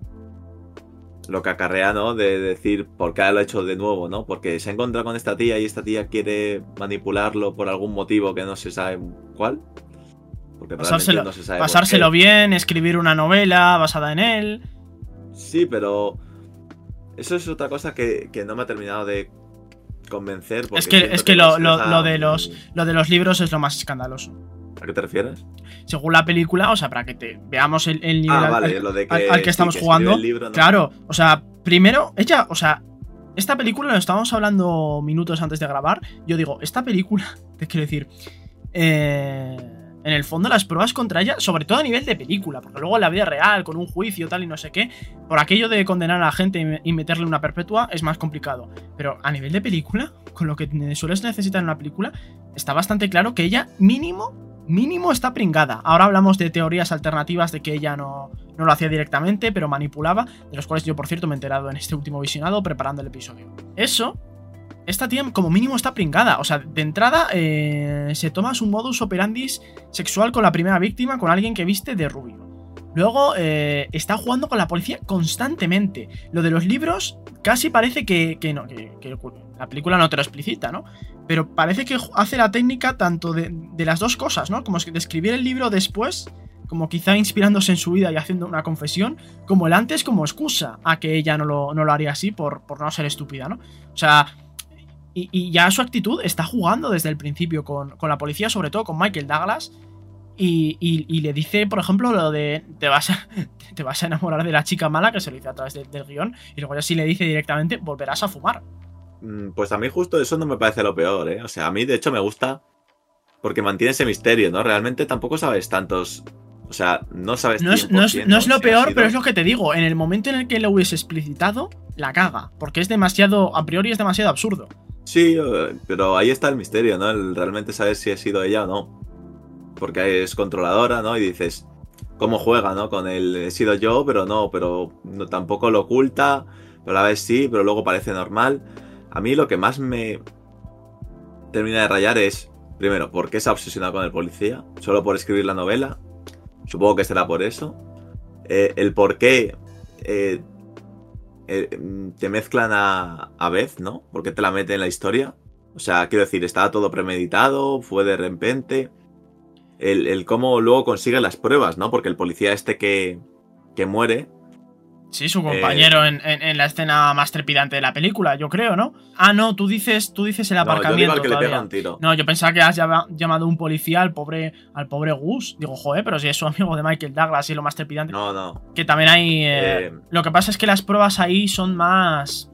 lo que acarrea, ¿no? De decir por qué lo ha hecho de nuevo, ¿no? Porque se ha encontrado con esta tía y esta tía quiere manipularlo por algún motivo que no se sabe cuál. Porque Pasárselo, no se sabe por pasárselo qué. bien, escribir una novela basada en él. Sí, pero eso es otra cosa que, que no me ha terminado de convencer. Es que, siento es que lo, nos lo- deja lo de muy- los, lo de los libros es lo más escandaloso. ¿A qué te refieres? Según la película, o sea, para que te veamos el, el nivel Ah, al, vale, al- lo de que, al- al que sí, estamos que jugando. escribe el libro, ¿no? Claro, o sea, primero, ella, o sea, esta película, lo estábamos hablando minutos antes de grabar. Yo digo, esta película, te quiero decir, eh, en el fondo las pruebas contra ella, sobre todo a nivel de película, porque luego en la vida real, con un juicio tal y no sé qué, por aquello de condenar a la gente y meterle una perpetua es más complicado. Pero a nivel de película, con lo que sueles necesitar en una película, está bastante claro que ella mínimo, mínimo está pringada. Ahora hablamos de teorías alternativas de que ella no, no lo hacía directamente, pero manipulaba, de los cuales yo, por cierto, me he enterado en este último visionado preparando el episodio. Eso... Esta tía como mínimo está pringada. O sea, de entrada eh, se toma su modus operandi sexual con la primera víctima, con alguien que viste de rubio. Luego eh, está jugando con la policía constantemente. Lo de los libros casi parece que, que no, que, que la película no te lo explicita, ¿no? Pero parece que hace la técnica tanto de, de las dos cosas, ¿no? Como de escribir el libro después, como quizá inspirándose en su vida y haciendo una confesión, como el antes como excusa a que ella no lo, no lo haría así por, por no ser estúpida, ¿no? O sea, y, y ya su actitud está jugando desde el principio con, con la policía, sobre todo con Michael Douglas, y, y, y le dice, por ejemplo, lo de te vas, a, te vas a enamorar de la chica mala, que se lo dice a través de, del guión, y luego ya sí le dice directamente, volverás a fumar. Pues a mí justo eso no me parece lo peor, ¿eh? O sea, a mí de hecho me gusta porque mantiene ese misterio, ¿no? Realmente tampoco sabes tantos... O sea, no sabes... No es, no es, no es lo peor, pero es lo que te digo. En el momento en el que lo hubiese explicitado, la caga. Porque es demasiado... A priori es demasiado absurdo. Sí, pero ahí está el misterio, ¿no? El realmente saber si ha sido ella o no. Porque es controladora, ¿no? Y dices, ¿cómo juega, no? Con el he sido yo, pero no, pero no, tampoco lo oculta, pero a la vez sí, pero luego parece normal. A mí lo que más me termina de rayar es, primero, ¿por qué se ha obsesionado con el policía? ¿Solo por escribir la novela? Supongo que será por eso. Eh, el por qué eh, eh, te mezclan a, a Beth, ¿no? ¿Por qué te la meten en la historia? O sea, quiero decir, ¿estaba todo premeditado? ¿Fue de repente? El, el cómo luego consigue las pruebas, ¿no? Porque el policía este que, que muere... Sí, su compañero eh, en, en, en la escena más trepidante de la película, yo creo, ¿no? Ah, no, tú dices, tú dices el aparcamiento. No, yo digo al que todavía le pega un tiro. No, yo pensaba que has llamado un policía al pobre, al pobre Gus. Digo, joder, pero si es su amigo de Michael Douglas y lo más trepidante. No, no. Que también hay... Eh, eh... Lo que pasa es que las pruebas ahí son más...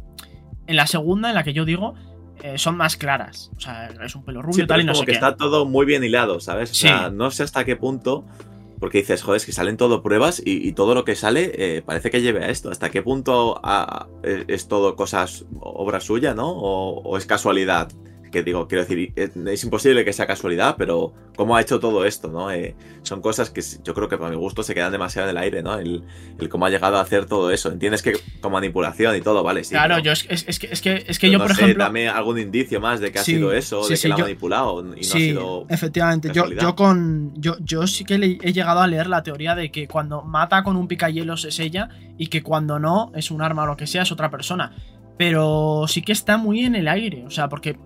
En la segunda, en la que yo digo, eh, son más claras. O sea, es un pelo rubio sí, tal y no como sé que qué. Está todo muy bien hilado, ¿sabes? O sí. sea, no sé hasta qué punto... Porque dices, joder, es que salen todo pruebas y, y todo lo que sale eh, parece que lleve a esto. ¿Hasta qué punto a, es, es todo cosas, obra suya, ¿no? O, o es casualidad. Que digo, quiero decir, es, es imposible que sea casualidad, pero ¿cómo ha hecho todo esto, no? Eh, son cosas que yo creo que para mi gusto se quedan demasiado en el aire, ¿no? El, el cómo ha llegado a hacer todo eso. Entiendes que con manipulación y todo, vale, sí. Claro, pero, yo es, es, es que, es que, es que yo, no por sé, ejemplo... dame algún indicio más de que sí, ha sido eso, sí, de sí, que la yo, ha manipulado y no sí, ha sido efectivamente. Yo, yo con... Yo, yo sí que le, he llegado a leer la teoría de que cuando mata con un picahielos es ella y que cuando no es un arma o lo que sea es otra persona. Pero sí que está muy en el aire, o sea, porque...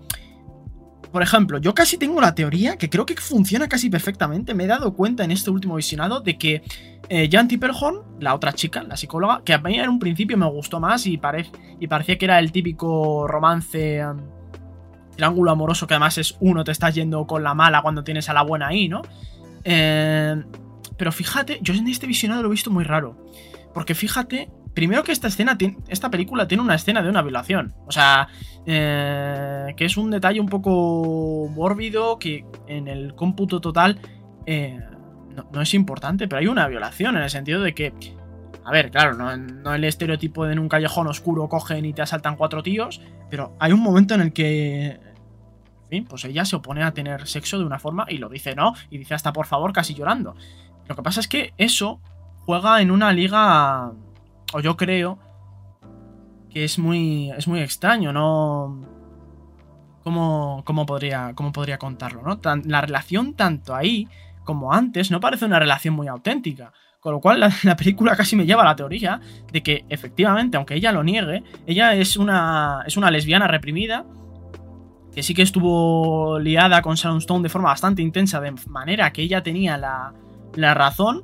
Por ejemplo, yo casi tengo la teoría, que creo que funciona casi perfectamente. Me he dado cuenta en este último visionado de que eh, Jan Tipperhorn, la otra chica, la psicóloga, que a mí en un principio me gustó más y, pare y parecía que era el típico romance, um, triángulo amoroso, que además es uno, te estás yendo con la mala cuando tienes a la buena ahí, ¿no? Eh, pero fíjate, yo en este visionado lo he visto muy raro. Porque fíjate... Primero que esta escena, esta película tiene una escena de una violación. O sea, eh, que es un detalle un poco mórbido que en el cómputo total eh, no, no es importante, pero hay una violación en el sentido de que, a ver, claro, no, no el estereotipo de en un callejón oscuro cogen y te asaltan cuatro tíos, pero hay un momento en el que, en fin, pues ella se opone a tener sexo de una forma y lo dice no, y dice hasta por favor casi llorando. Lo que pasa es que eso juega en una liga... O yo creo que es muy, es muy extraño, ¿no? ¿Cómo, cómo, podría, cómo podría contarlo, ¿no? Tan, la relación tanto ahí como antes no parece una relación muy auténtica. Con lo cual la, la película casi me lleva a la teoría de que efectivamente, aunque ella lo niegue, ella es una, es una lesbiana reprimida que sí que estuvo liada con Sharon Stone de forma bastante intensa, de manera que ella tenía la, la razón.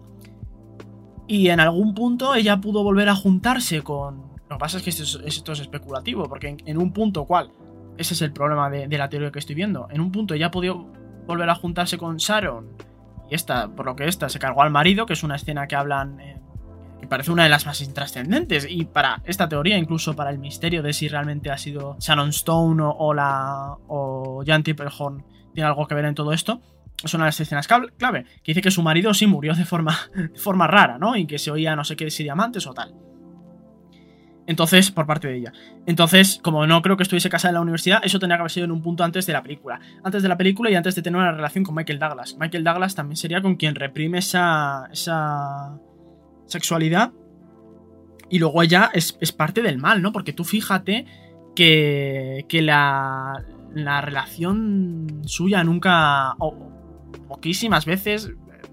Y en algún punto ella pudo volver a juntarse con... Lo que pasa es que esto es, esto es especulativo, porque en, en un punto, ¿cuál? Ese es el problema de, de la teoría que estoy viendo. En un punto ella pudo volver a juntarse con Sharon, y esta, por lo que esta, se cargó al marido, que es una escena que hablan... Eh, que parece una de las más intrascendentes, y para esta teoría, incluso para el misterio de si realmente ha sido Sharon Stone o, o, la, o Jan Tipperhorn tiene algo que ver en todo esto... Es una de las escenas clave, que dice que su marido sí murió de forma, de forma rara, ¿no? Y que se oía no sé qué si diamantes o tal. Entonces, por parte de ella. Entonces, como no creo que estuviese casada en la universidad, eso tenía que haber sido en un punto antes de la película. Antes de la película y antes de tener una relación con Michael Douglas. Michael Douglas también sería con quien reprime esa, esa sexualidad. Y luego ella es, es parte del mal, ¿no? Porque tú fíjate que, que la, la relación suya nunca... O, poquísimas veces,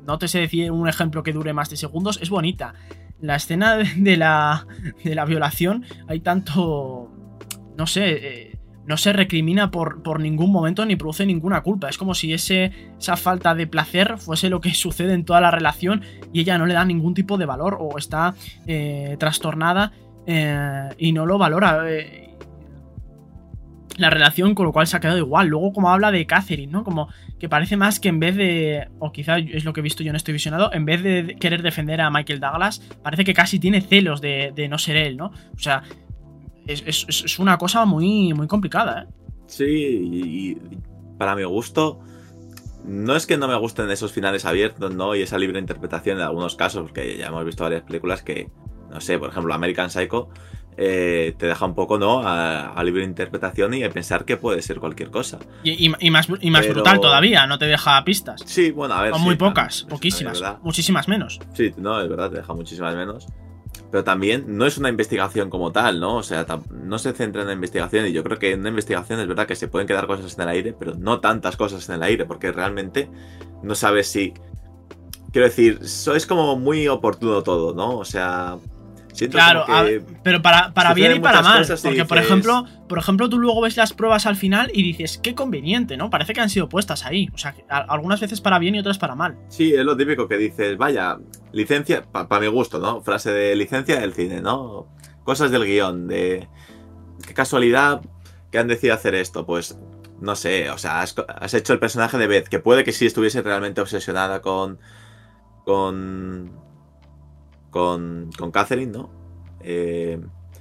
no te sé decir un ejemplo que dure más de segundos, es bonita. La escena de la, de la violación, hay tanto, no sé, eh, no se recrimina por, por ningún momento ni produce ninguna culpa. Es como si ese, esa falta de placer fuese lo que sucede en toda la relación y ella no le da ningún tipo de valor o está eh, trastornada eh, y no lo valora. Eh, la relación, con lo cual se ha quedado igual. Luego, como habla de Catherine, ¿no? Como que parece más que en vez de, o quizá es lo que he visto yo en este visionado, en vez de querer defender a Michael Douglas, parece que casi tiene celos de, de no ser él, ¿no? O sea, es, es, es una cosa muy, muy complicada, ¿eh? Sí, y, y para mi gusto, no es que no me gusten esos finales abiertos, ¿no? Y esa libre interpretación en algunos casos, porque ya hemos visto varias películas que, no sé, por ejemplo, American Psycho, Eh, te deja un poco, ¿no? A, a libre interpretación y a pensar que puede ser cualquier cosa. Y, y, y más, y más Pero... brutal todavía, no te deja pistas. Sí, bueno, a ver. O sí, muy pocas, también, poquísimas, muchísimas menos. Sí, no, es verdad, te deja muchísimas menos. Pero también no es una investigación como tal, ¿no? O sea, no se centra en la investigación y yo creo que en una investigación es verdad que se pueden quedar cosas en el aire, pero no tantas cosas en el aire, porque realmente no sabes si... Quiero decir, eso es como muy oportuno todo, ¿no? O sea... Siento claro, que a, pero para, para bien y para mal. Porque, dices... por ejemplo, por ejemplo, tú luego ves las pruebas al final y dices, qué conveniente, ¿no? Parece que han sido puestas ahí. O sea, a, algunas veces para bien y otras para mal. Sí, es lo típico que dices, vaya, licencia, para pa mi gusto, ¿no? Frase de licencia del cine, ¿no? Cosas del guión, de... Qué casualidad que han decidido hacer esto. Pues, no sé, o sea, has, has hecho el personaje de Beth, que puede que sí estuviese realmente obsesionada con... Con... Con, con Catherine, ¿no? Eh,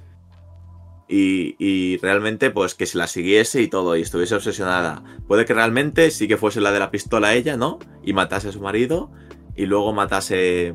y, y realmente, pues que se la siguiese y todo, y estuviese obsesionada. Puede que realmente sí que fuese la de la pistola ella, ¿no? Y matase a su marido, y luego matase.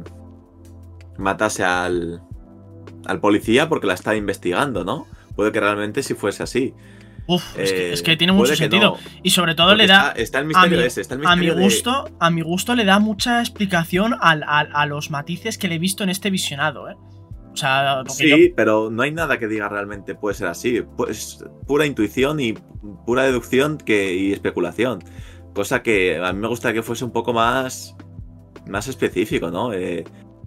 Matase al. Al policía porque la está investigando, ¿no? Puede que realmente sí fuese así. Uf, eh, es, que, es que tiene mucho sentido. No. Y sobre todo porque le da. Está, está el misterio a mi, ese, está el misterio a mi gusto, de... a mi gusto le da mucha explicación al, al, a los matices que le he visto en este visionado, ¿eh? O sea, sí, yo... pero no hay nada que diga realmente puede ser así. Pues pura intuición y pura deducción que, y especulación. Cosa que a mí me gustaría que fuese un poco más. Más específico, ¿no? Eh,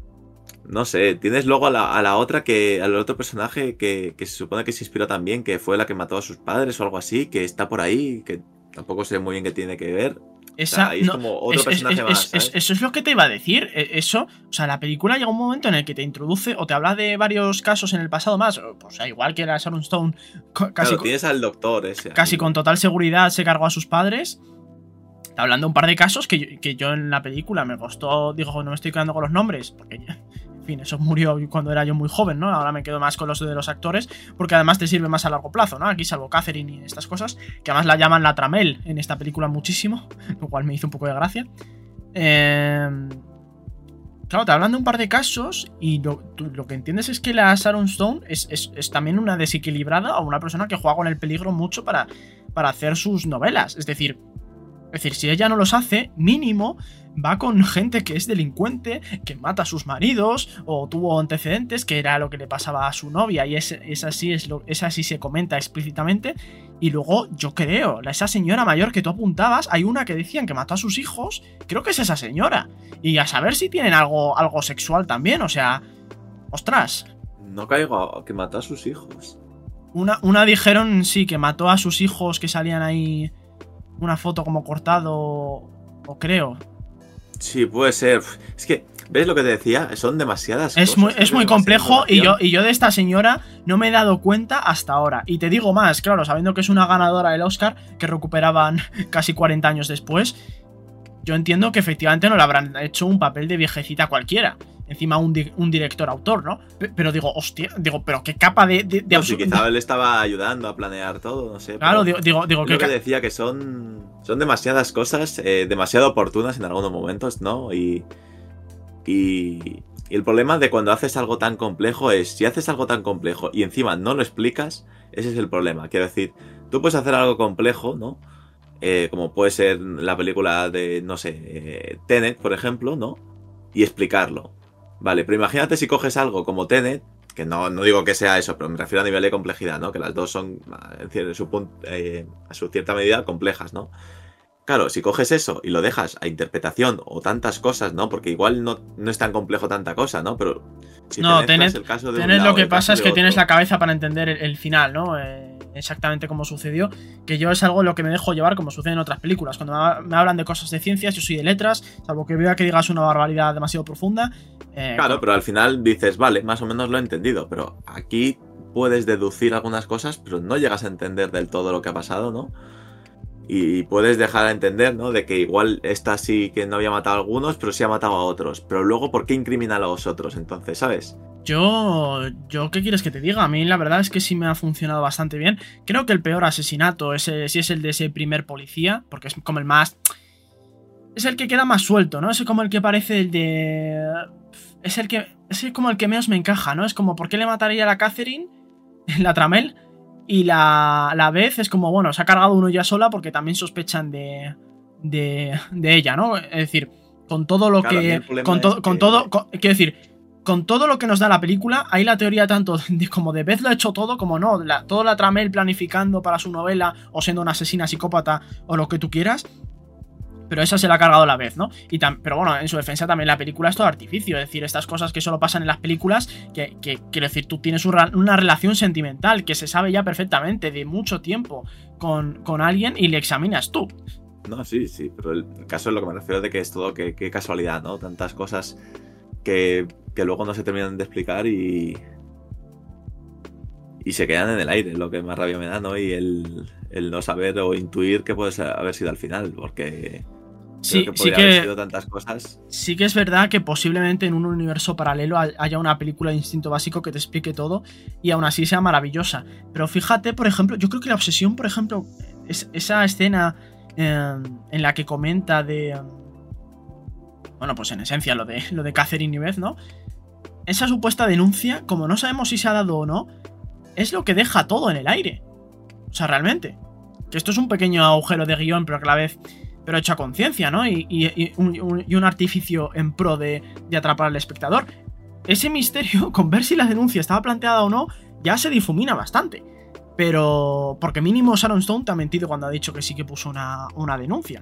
No sé, tienes luego a la, a la otra que, al otro personaje que, que se supone que se inspiró también, que fue la que mató a sus padres o algo así, que está por ahí, que tampoco sé muy bien qué tiene que ver. Esa, o sea, ahí es no, como otro es, personaje es, más, es, ¿sabes? Eso es lo que te iba a decir. Eso, o sea, la película llega un momento en el que te introduce o te habla de varios casos en el pasado más, pues igual que la Sharon Stone, casi, Claro, tienes al doctor ese. Casi ahí. con total seguridad se cargó a sus padres. Está hablando de un par de casos que yo, que yo en la película me costó, digo, no me estoy quedando con los nombres, porque ya, en fin, eso murió cuando era yo muy joven, ¿no? Ahora me quedo más con los de los actores, porque además te sirve más a largo plazo, ¿no? Aquí salvo Catherine y estas cosas, que además la llaman la Tramel en esta película muchísimo, lo cual me hizo un poco de gracia. Eh... Claro, te hablan de un par de casos y lo, tú, lo que entiendes es que la Sharon Stone es, es, es también una desequilibrada o una persona que juega con el peligro mucho para, para hacer sus novelas. Es decir, es decir, si ella no los hace, mínimo va con gente que es delincuente, que mata a sus maridos o tuvo antecedentes, que era lo que le pasaba a su novia y es, es así, es lo, es así se comenta explícitamente. Y luego, yo creo, esa señora mayor que tú apuntabas, hay una que decían que mató a sus hijos, creo que es esa señora. Y a saber si tienen algo, algo sexual también, o sea, ostras. No caigo que mató a sus hijos. Una, una dijeron, sí, que mató a sus hijos que salían ahí, una foto como cortado, o creo. Sí, puede ser. Es que, ¿ves lo que te decía? Son demasiadas es cosas. Muy, es muy complejo y yo, y yo de esta señora no me he dado cuenta hasta ahora. Y te digo más, claro, sabiendo que es una ganadora del Oscar que recuperaban casi cuarenta años después, yo entiendo que efectivamente no le habrán hecho un papel de viejecita cualquiera. Encima un, di un director-autor, ¿no? Pero digo, hostia, digo, pero qué capa de... de, de no, si quizá él estaba ayudando a planear todo, no sé. Claro, digo, digo, digo que... Lo que decía que son, son demasiadas cosas, eh, demasiado oportunas en algunos momentos, ¿no? Y, y, y el problema de cuando haces algo tan complejo es, si haces algo tan complejo y encima no lo explicas, ese es el problema. Quiero decir, tú puedes hacer algo complejo, ¿no? Eh, como puede ser la película de, no sé, eh, Tenet, por ejemplo, ¿no? Y explicarlo. Vale, pero imagínate si coges algo como Tenet, que no, no digo que sea eso, pero me refiero a nivel de complejidad, ¿no? Que las dos son, en su punto, eh, a su cierta medida, complejas, ¿no? claro, si coges eso y lo dejas a interpretación o tantas cosas, ¿no? Porque igual no, no es tan complejo tanta cosa, ¿no? Pero si no, te mezclas tened, el caso de tened un lado, lo que el pasa caso es de que otro. tienes la cabeza para entender el, el final, ¿no? Eh, exactamente como sucedió. Que yo es algo en lo que me dejo llevar, como sucede en otras películas. Cuando me, me hablan de cosas de ciencias, yo soy de letras, salvo que vea que digas una barbaridad demasiado profunda. Eh, Claro, con- pero al final dices, vale, más o menos lo he entendido, pero aquí puedes deducir algunas cosas, pero no llegas a entender del todo lo que ha pasado, ¿no? Y puedes dejar a entender, ¿no? De que igual esta sí que no había matado a algunos, pero sí ha matado a otros. Pero luego, ¿por qué incrimina a los otros? Entonces, ¿sabes? Yo, yo, ¿qué quieres que te diga? A mí la verdad es que sí me ha funcionado bastante bien. Creo que el peor asesinato es, eh, sí es el de ese primer policía, porque es como el más... Es el que queda más suelto, ¿no? Es como el que parece el de... Es el que... Es como el que menos me encaja, ¿no? Es como, ¿por qué le mataría a la Catherine, la Tramel? Y la, la Beth es como, bueno, se ha cargado uno ya sola porque también sospechan de, de, de ella, ¿no? Es decir, con todo lo Claro, a mí que... el problema Con, to- es con que- todo... con- quiero decir, con todo lo que nos da la película, hay la teoría tanto de como de Beth lo ha hecho todo, como no, la, toda la Tramel planificando para su novela, o siendo una asesina psicópata, o lo que tú quieras. Pero esa se la ha cargado la vez, ¿no? Y tam- pero bueno, en su defensa también la película es todo artificio. Es decir, estas cosas que solo pasan en las películas, que, que quiero decir, tú tienes un ra- una relación sentimental que se sabe ya perfectamente de mucho tiempo con, con alguien y le examinas tú. No, sí, sí, pero el, el caso es lo que me refiero de que es todo, que, que casualidad, ¿no? Tantas cosas que, que luego no se terminan de explicar y... Y se quedan en el aire, lo que más rabia me da, ¿no? Y el, el no saber o intuir qué puede haber sido al final, porque... Sí, creo que sí podría haber que, sido tantas cosas. sí que es verdad que posiblemente en un universo paralelo hay- haya una película de Instinto Básico que te explique todo y aún así sea maravillosa. Pero fíjate, por ejemplo, yo creo que la obsesión, por ejemplo, es esa escena eh, en la que comenta de... eh, bueno, pues en esencia lo de, lo de Catherine y Beth, ¿no? Esa supuesta denuncia, como no sabemos si se ha dado o no, es lo que deja todo en el aire. O sea, realmente. Que esto es un pequeño agujero de guión, pero que a la vez... pero hecho a conciencia, ¿no? Y, y- y un, un- y un artificio en pro de, de atrapar al espectador. Ese misterio, con ver si la denuncia estaba planteada o no, ya se difumina bastante. Pero... porque mínimo Sharon Stone te ha mentido cuando ha dicho que sí que puso una, una denuncia.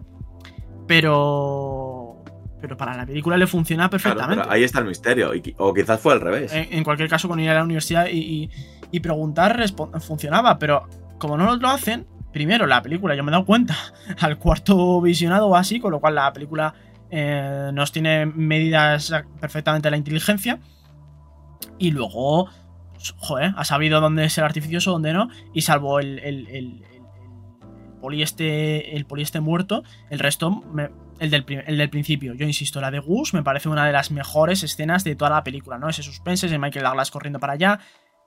Pero... pero para la película le funciona Claro, perfectamente. pero ahí está el misterio, y qui- o quizás fue al revés. En, en cualquier caso, con ir a la universidad y, y- y preguntar respo- funcionaba, pero como no lo hacen, primero la película, yo me he dado cuenta al cuarto visionado o así, con lo cual la película eh, nos tiene medidas perfectamente la inteligencia, y luego, pues, joder, ha sabido dónde es el artificioso, dónde no, y salvo el, el, el, el- el poli este, el poli este muerto, el resto... me- el del, prim- el del principio, yo insisto, la de Gus me parece una de las mejores escenas de toda la película, ¿no? Ese suspense, ese Michael Douglas corriendo para allá,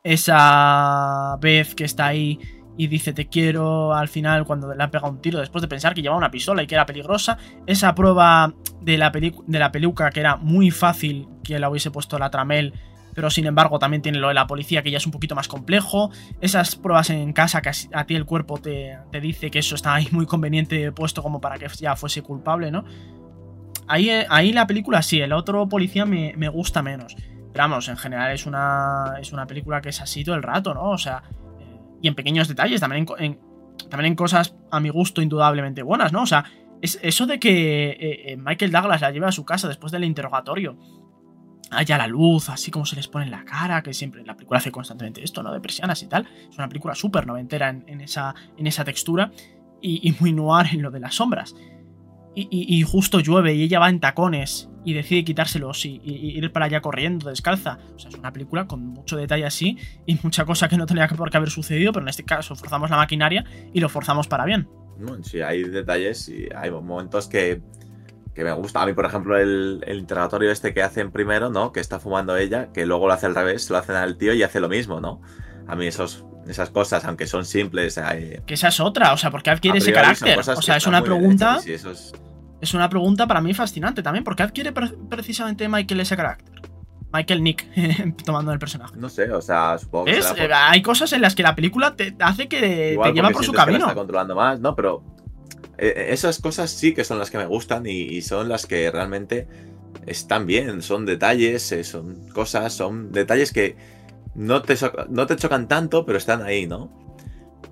esa Beth que está ahí y dice te quiero al final cuando le ha pegado un tiro después de pensar que llevaba una pistola y que era peligrosa, esa prueba de la, pelicu- de la peluca que era muy fácil que la hubiese puesto la Tramel, pero sin embargo también tiene lo de la policía que ya es un poquito más complejo, esas pruebas en casa que a, a ti el cuerpo te, te dice que eso está ahí muy conveniente puesto como para que ya fuese culpable, ¿no? Ahí, ahí la película sí, el otro policía me, me gusta menos. Pero vamos, en general es una, es una película que es así todo el rato, ¿no? O sea, eh, y en pequeños detalles, también en, co- en- también en cosas a mi gusto indudablemente buenas, ¿no? O sea, es eso de que eh, eh, Michael Douglas la lleva a su casa después del interrogatorio, haya la luz, así como se les pone en la cara, que siempre la película hace constantemente esto, ¿no? De persianas y tal. Es una película súper noventera en, en, esa, en esa textura y, y muy noir en lo de las sombras. Y, y- y justo llueve y ella va en tacones y decide quitárselos y, y- y ir para allá corriendo descalza. O sea, es una película con mucho detalle así y mucha cosa que no tenía que por qué haber sucedido, pero en este caso forzamos la maquinaria y lo forzamos para bien. Bueno, sí, hay detalles y hay momentos que, que me gusta. A mí, por ejemplo, el, el interrogatorio este que hacen primero, ¿no? Que está fumando ella, que luego lo hace al revés, lo hacen al tío y hace lo mismo, ¿no? A mí esos, esas cosas, aunque son simples... eh, Que esa es otra, o sea, ¿por qué adquiere a ese priori son carácter? cosas O que sea, es están una muy bien pregunta... hechas, y sí, eso es- Es una pregunta para mí fascinante también. ¿Por qué adquiere pre- precisamente Michael ese carácter? Michael Nick, tomando el personaje. No sé, o sea, supongo que ¿Ves? será por- Eh, Hay cosas en las que la película te hace que igual te lleva porque por su sientes que la camino. está controlando más, ¿no? Pero eh, esas cosas sí que son las que me gustan y, y son las que realmente están bien. Son detalles, eh, son cosas, son detalles que no te, so- no te chocan tanto, pero están ahí, ¿no?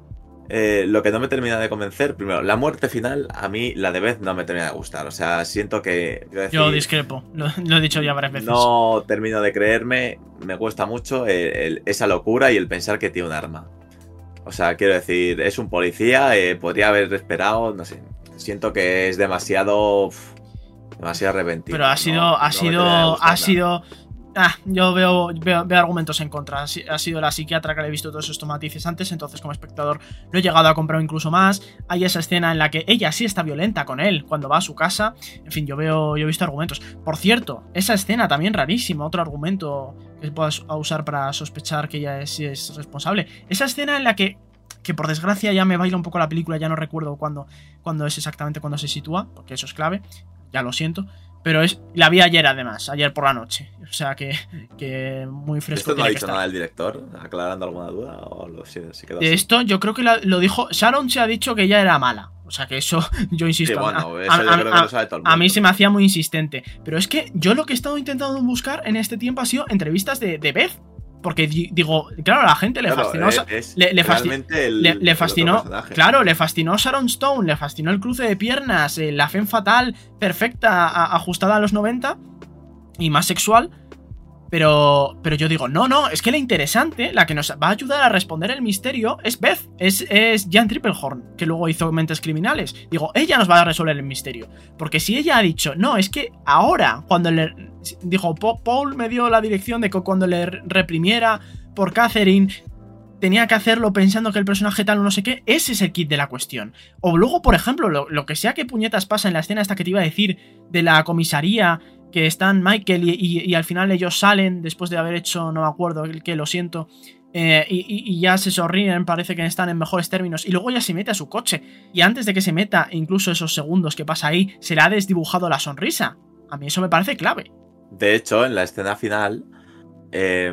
Eh, lo que no me termina de convencer, primero, la muerte final, a mí la de Beth no me termina de gustar. O sea, siento que... Decir, yo discrepo, lo, lo he dicho ya varias veces. No termino de creerme, me cuesta mucho el, el, esa locura y el pensar que tiene un arma. O sea, quiero decir, es un policía, eh, podría haber esperado, no sé. Siento que es demasiado... demasiado repentino. Pero ha sido... No, ha no sido... ha sido... Ah, yo veo, veo, veo argumentos en contra. Ha sido la psiquiatra que le he visto todos estos matices antes, entonces como espectador lo he llegado a comprar incluso más. Hay esa escena en la que ella sí está violenta con él cuando va a su casa. En fin, yo veo, yo he visto argumentos. Por cierto, esa escena también rarísima, otro argumento que se pueda usar para sospechar que ella es, es responsable. Esa escena en la que, que por desgracia ya me baila un poco la película, ya no recuerdo cuándo, cuándo es exactamente cuando se sitúa, porque eso es clave, ya lo siento. Pero es, la vi ayer además, ayer por la noche. O sea que, que muy fresco. ¿Esto no ha dicho estar. nada el director? ¿Aclarando alguna duda? ¿O lo, sí, sí quedó de así? Esto yo creo que la, lo dijo... Sharon se ha dicho que ella era mala. O sea que eso, yo insisto. Sí, bueno, a, eso a, yo a, creo que lo sabe todo el mundo. a mí se me hacía muy insistente. Pero es que yo lo que he estado intentando buscar en este tiempo ha sido entrevistas de, de Beth. Porque digo, claro, a la gente le claro, fascinó. Es le, le, fasc el, le, le fascinó. El claro, le fascinó Sharon Stone, le fascinó el cruce de piernas, eh, la femme fatal perfecta, a, ajustada a los noventa y más sexual. Pero, pero yo digo, no, no, es que la interesante, la que nos va a ayudar a responder el misterio es Beth, es, es Jan Triplehorn, que luego hizo Mentes Criminales. Digo, ella nos va a resolver el misterio. Porque si ella ha dicho, no, es que ahora, cuando le... Dijo, Paul me dio la dirección de que cuando le reprimiera por Catherine, tenía que hacerlo pensando que el personaje tal o no sé qué. Ese es el kit de la cuestión. O luego, por ejemplo, lo, lo que sea que puñetas pasa en la escena esta que te iba a decir de la comisaría, que están Michael y, y, y al final ellos salen después de haber hecho, no me acuerdo, el que lo siento, eh, y, y, y ya se sonríen, parece que están en mejores términos, y luego ya se mete a su coche, y antes de que se meta, incluso esos segundos que pasa ahí, se le ha desdibujado la sonrisa. A mí eso me parece clave. De hecho, en la escena final, eh,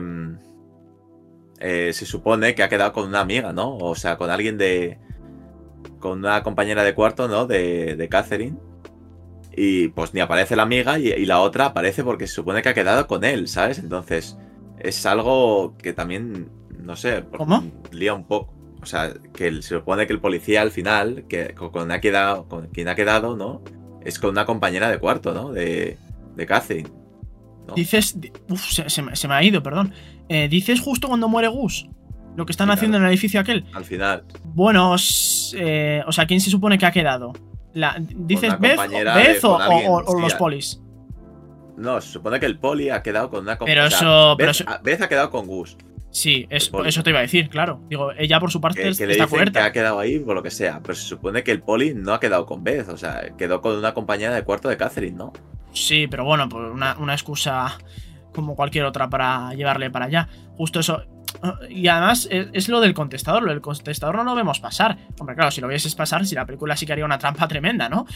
eh, se supone que ha quedado con una amiga, ¿no? O sea, con alguien de... con una compañera de cuarto, ¿no? De, de Catherine. Y pues ni aparece la amiga y, y la otra aparece porque se supone que ha quedado con él, ¿sabes? Entonces es algo que también, no sé, ¿Cómo? lía un poco. O sea, que el, se supone que el policía al final, que con, con, ha quedado, con quien ha quedado, ¿no? Es con una compañera de cuarto, ¿no? De, de Catherine, ¿no? Dices... Uf, se, se, se me ha ido, perdón. Eh, dices justo cuando muere Gus. Lo que están Sí, haciendo claro. en el edificio aquel. Al final. Bueno, eh, o sea, ¿quién se supone que ha quedado? La, ¿Dices una Beth, compañera Beth de- o, con alguien, o- o los hostia. polis? No, se supone que el poli ha quedado con una Pero compañera. eso- pero Beth, eso- Beth ha quedado con Gus. Sí, es, El poli. eso te iba a decir, claro. Digo, ella por su parte Que, es- que le está dicen que cubierta. ha quedado ahí por lo que sea. Pero se supone que el poli no ha quedado con Beth. O sea, quedó con una compañera de cuarto de Catherine, ¿no? Sí, pero bueno, pues una, una excusa como cualquier otra para llevarle para allá. Justo eso. Y además es, es lo del contestador. Lo del contestador no lo vemos pasar. Hombre, claro, si lo vieses pasar, si la película sí que haría una trampa tremenda, ¿no?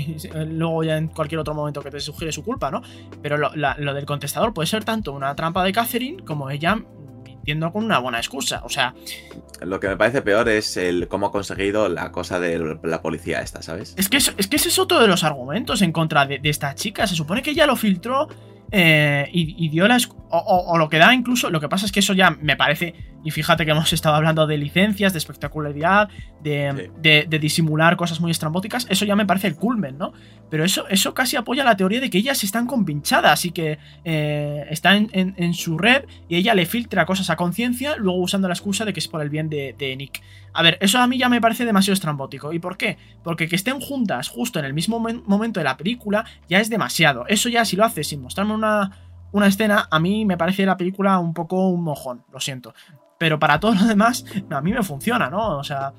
Luego ya en cualquier otro momento que te sugiere su culpa, ¿no? Pero lo, la, lo del contestador puede ser tanto una trampa de Catherine como ella mintiendo con una buena excusa. O sea, Lo que me parece peor es el cómo ha conseguido la cosa de la policía esta, ¿sabes? es que, es, es que ese es otro de los argumentos en contra de, de esta chica. Se supone que ella lo filtró eh, y, y dio la... O, o, o lo que da incluso... Lo que pasa es que eso ya me parece... Y fíjate que hemos estado hablando de licencias, de espectacularidad, de, Sí. de, de disimular cosas muy estrambóticas. Eso ya me parece el culmen, ¿no? Pero eso, eso casi apoya la teoría de que ellas están compinchadas y que eh, está en, en, en su red y ella le filtra cosas a conciencia, luego usando la excusa de que es por el bien de, de Nick. A ver, eso a mí ya me parece demasiado estrambótico. ¿Y por qué? Porque que estén juntas justo en el mismo momen- momento de la película ya es demasiado. Eso ya si lo haces sin mostrarme una, una escena, a mí me parece la película un poco un mojón, lo siento. Pero para todo lo demás, no, a mí me funciona, ¿no? O sea...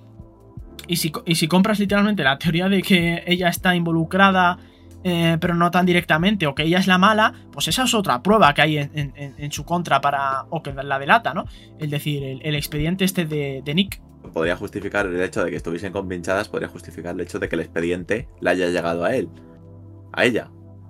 Y si, y si compras literalmente la teoría de que ella está involucrada, eh, pero no tan directamente, o que ella es la mala, pues esa es otra prueba que hay en, en, en su contra para... o que la delata, ¿no? Es decir, el, el expediente este de, de Nick. Podría justificar el hecho de que estuviesen compinchadas, podría justificar el hecho de que el expediente le haya llegado a él. A ella.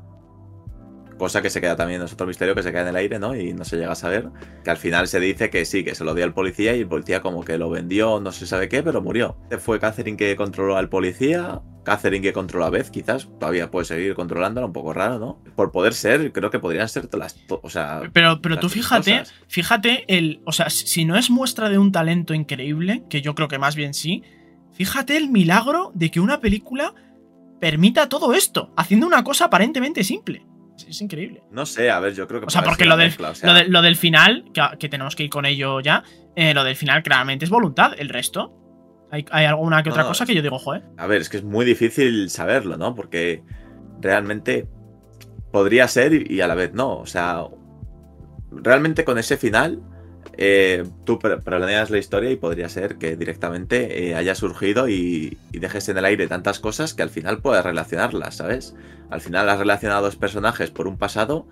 Cosa que se queda también, es otro misterio que se queda en el aire, ¿no? Y no se llega a saber. Que al final se dice que sí, que se lo dio al policía y el policía como que lo vendió, no se sabe qué, pero murió. Fue Catherine que controló al policía, Catherine que controló a Beth, quizás. Todavía puede seguir controlándola, un poco raro, ¿no? Por poder ser, creo que podrían ser todas las... O sea... Pero, pero las tú tres fíjate, cosas. fíjate el... O sea, si no es muestra de un talento increíble, que yo creo que más bien sí, Fíjate el milagro de que una película permita todo esto, haciendo una cosa aparentemente simple. Es, es increíble. No sé, a ver, yo creo que... O sea, porque lo del, mezcla, o sea... lo, de, lo del final, que, que tenemos que ir con ello ya, eh, lo del final claramente es voluntad. El resto, hay, hay alguna que otra no, cosa que yo digo, joder. A ver, es que es muy difícil saberlo, ¿no? Porque realmente podría ser y, y a la vez no. O sea, realmente con ese final... Eh, tú planeas la historia y podría ser que directamente eh, haya surgido y, y dejes en el aire tantas cosas que al final puedas relacionarlas, ¿sabes? Al final has relacionado dos personajes por un pasado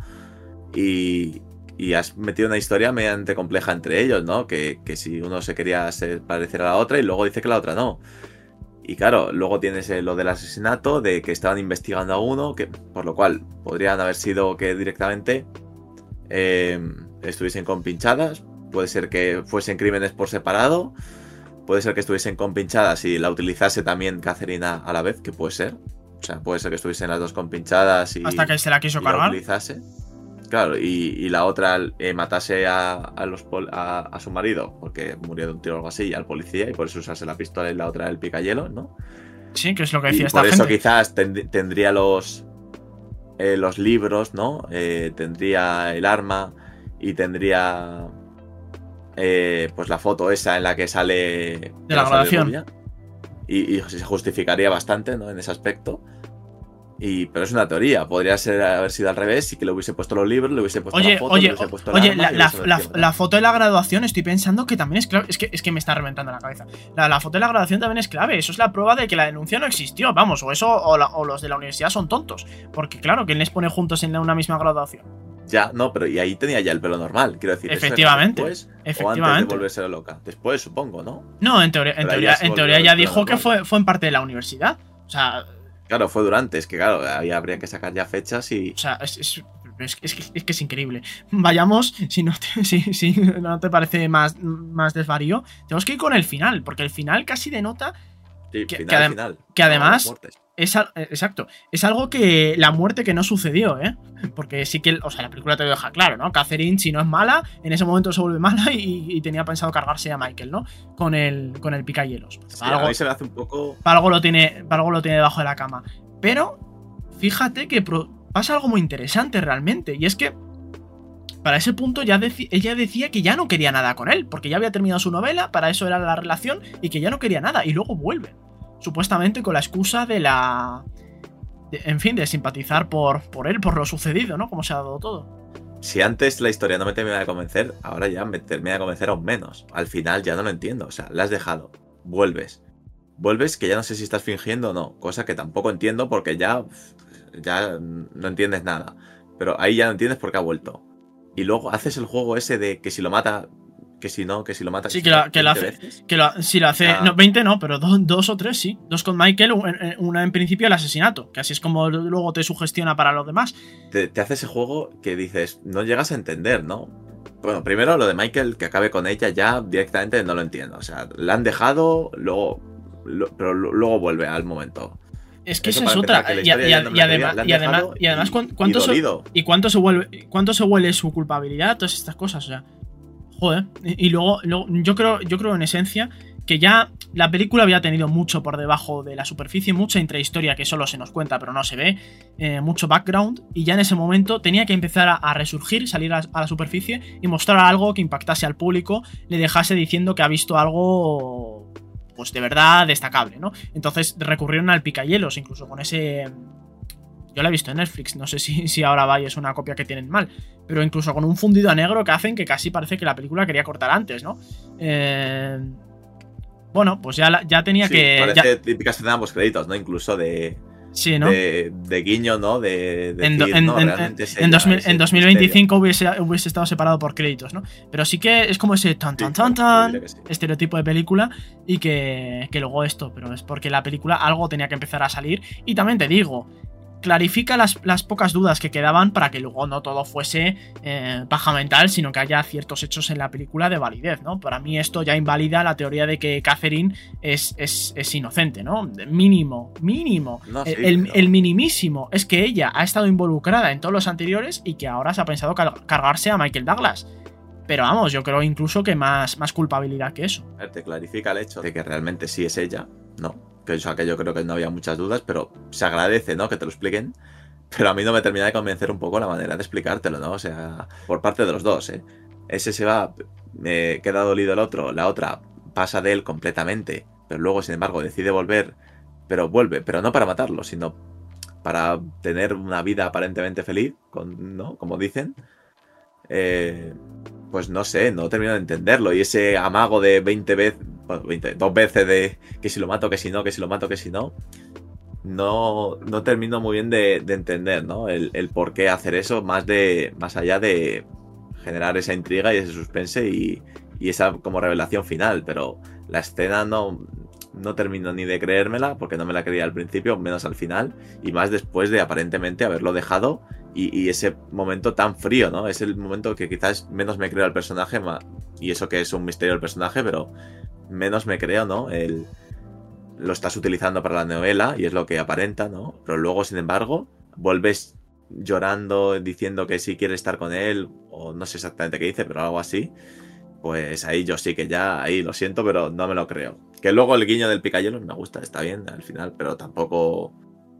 y, y has metido una historia medianamente compleja entre ellos, ¿no? Que, que si uno se quería ser, parecer a la otra y luego dice que la otra no. Y claro, luego tienes eh, lo del asesinato, de que estaban investigando a uno, que por lo cual podrían haber sido que directamente eh, estuviesen compinchadas. Puede ser que fuesen crímenes por separado. Puede ser que estuviesen compinchadas y la utilizase también Catherine a, a la vez, que puede ser. O sea, puede ser que estuviesen las dos compinchadas y... Hasta que se la quiso y cargar. La utilizase. Claro, y, y la otra eh, matase a, a, los pol a, a su marido, porque murió de un tiro o algo así, y al policía, y por eso usase la pistola y la otra el picahielos, ¿no? Sí, que es lo que decía y esta por gente. eso quizás tend tendría los, eh, los libros, ¿no? Eh, tendría el arma y tendría... Eh, pues la foto esa en la que sale de la grabación y, y se justificaría bastante, ¿no? En ese aspecto. Y, pero es una teoría, podría ser haber sido al revés y que le hubiese puesto los libros, le hubiese puesto oye, la foto, oye, le hubiese puesto oye, el arma la, la, la, la foto de la graduación estoy pensando que también es clave. Es que, es que me está reventando la cabeza. La, la foto de la graduación también es clave. Eso es la prueba de que la denuncia no existió. Vamos, o eso o, la, o los de la universidad son tontos. Porque claro, ¿quién les pone juntos en una misma graduación? Ya, no, pero y ahí tenía ya el pelo normal, quiero decir. Efectivamente. Después, efectivamente. O antes de volverse loca. Después, supongo, ¿no? No, en teoría, en teoría, en teoría ya dijo que fue, fue en parte de la universidad. O sea... Claro, fue durante, es que claro, ahí habría que sacar ya fechas y... O sea, es, es, es, es, que, es que es increíble. Vayamos, si no te, si, si no te parece más, más desvarío, tenemos que ir con el final, porque el final casi denota... Sí, que, final, que, adem final. que además... Es, exacto, es algo que la muerte que no sucedió, ¿eh? Porque sí que, o sea, la película te lo deja claro, ¿no? Catherine, si no es mala, en ese momento se vuelve mala y, y tenía pensado cargarse a Michael, ¿no? Con el, con el picahielos. Sí, para, algo, a mí se me hace un poco... para algo lo tiene, para algo lo tiene debajo de la cama. Pero fíjate que pro, pasa algo muy interesante realmente, y es que para ese punto ya deci ella decía que ya no quería nada con él, porque ya había terminado su novela, para eso era la relación, y que ya no quería nada, y luego vuelve. Supuestamente con la excusa de la... De, en fin, de simpatizar por, por él, por lo sucedido, ¿no? Como se ha dado todo. Si antes la historia no me termina de convencer, ahora ya me termina de convencer aún menos. Al final ya no lo entiendo, o sea, la has dejado, vuelves. Vuelves que ya no sé si estás fingiendo o no, cosa que tampoco entiendo porque ya, ya no entiendes nada. Pero ahí ya no entiendes por qué ha vuelto. Y luego haces el juego ese de que si lo mata... Que si no, que si lo mata... Sí, que, la, que lo hace... Que lo, si lo hace... Ah. No, veinte no, pero dos, dos o tres sí. Dos con Michael, una, una en principio el asesinato. Que así es como luego te sugestiona para los demás. Te, te hace ese juego que dices... No llegas a entender, ¿no? Bueno, primero lo de Michael, que acabe con ella ya directamente no lo entiendo. O sea, la han dejado, luego... Lo, pero luego vuelve al momento. Es que esa es otra. Y, y, y, y, además, y además, y además ¿cuánto, y se, y cuánto se vuelve, cuánto se vuelve su culpabilidad, todas estas cosas, o sea... Joder, y luego, luego yo creo yo creo en esencia que ya la película había tenido mucho por debajo de la superficie, mucha intrahistoria que solo se nos cuenta pero no se ve, eh, mucho background, y ya en ese momento tenía que empezar a, a resurgir, salir a, a la superficie y mostrar algo que impactase al público, le dejase diciendo que ha visto algo pues de verdad destacable, ¿no? Entonces recurrieron al picahielos, incluso con ese... Yo la he visto en Netflix, no sé si, si ahora va y es una copia que tienen mal, pero incluso con un fundido a negro que hacen que casi parece que la película quería cortar antes, ¿no? Eh, bueno, pues ya, ya tenía sí, que... Parece ya... típicas escenas post créditos, ¿no? Incluso de... Sí, ¿no? De, de guiño, ¿no? De, de en, decir, en, no, en, realmente en, en, dos mil, en dos mil veinticinco hubiese, hubiese estado separado por créditos, ¿no? Pero sí que es como ese tan tan tan tan sí, estereotipo de película y que, que luego esto, pero es porque la película algo tenía que empezar a salir. Y también te digo, clarifica las, las pocas dudas que quedaban para que luego no todo fuese eh, paja mental, sino que haya ciertos hechos en la película de validez, ¿no? Para mí esto ya invalida la teoría de que Catherine es, es, es inocente, ¿no? Mínimo, mínimo. No, sí, el, no. el minimísimo es que ella ha estado involucrada en todos los anteriores y que ahora se ha pensado car cargarse a Michael Douglas. Pero vamos, yo creo incluso que más, más culpabilidad que eso. Te clarifica el hecho de que realmente sí es ella, ¿no? Que, o sea, que yo creo que no había muchas dudas, pero se agradece, ¿no? Que te lo expliquen. Pero a mí no me termina de convencer un poco la manera de explicártelo, ¿no? O sea, por parte de los dos, ¿eh? Ese se va, me queda dolido el otro, la otra pasa de él completamente, pero luego, sin embargo, decide volver, pero vuelve, pero no para matarlo, sino para tener una vida aparentemente feliz, con, ¿no? Como dicen. Eh, pues no sé, no termino de entenderlo. Y ese amago de veinte veces, bueno, veinte, dos veces de que si lo mato, que si no, que si lo mato, que si no... No, no termino muy bien de, de entender, ¿no? El, el por qué hacer eso, más de más allá de generar esa intriga y ese suspense y, y esa como revelación final. Pero la escena no, no termino ni de creérmela, porque no me la creía al principio, menos al final, y más después de aparentemente haberlo dejado y, y ese momento tan frío, ¿no? Es el momento que quizás menos me creo al personaje, y eso que es un misterio del personaje, pero menos me creo, ¿no? El... Lo estás utilizando para la novela y es lo que aparenta, ¿no? Pero luego, sin embargo, vuelves llorando, diciendo que sí quieres estar con él, o no sé exactamente qué dice, pero algo así. Pues ahí yo sí que ya, ahí lo siento, pero no me lo creo. Que luego el guiño del picayelo me gusta, está bien al final, pero tampoco...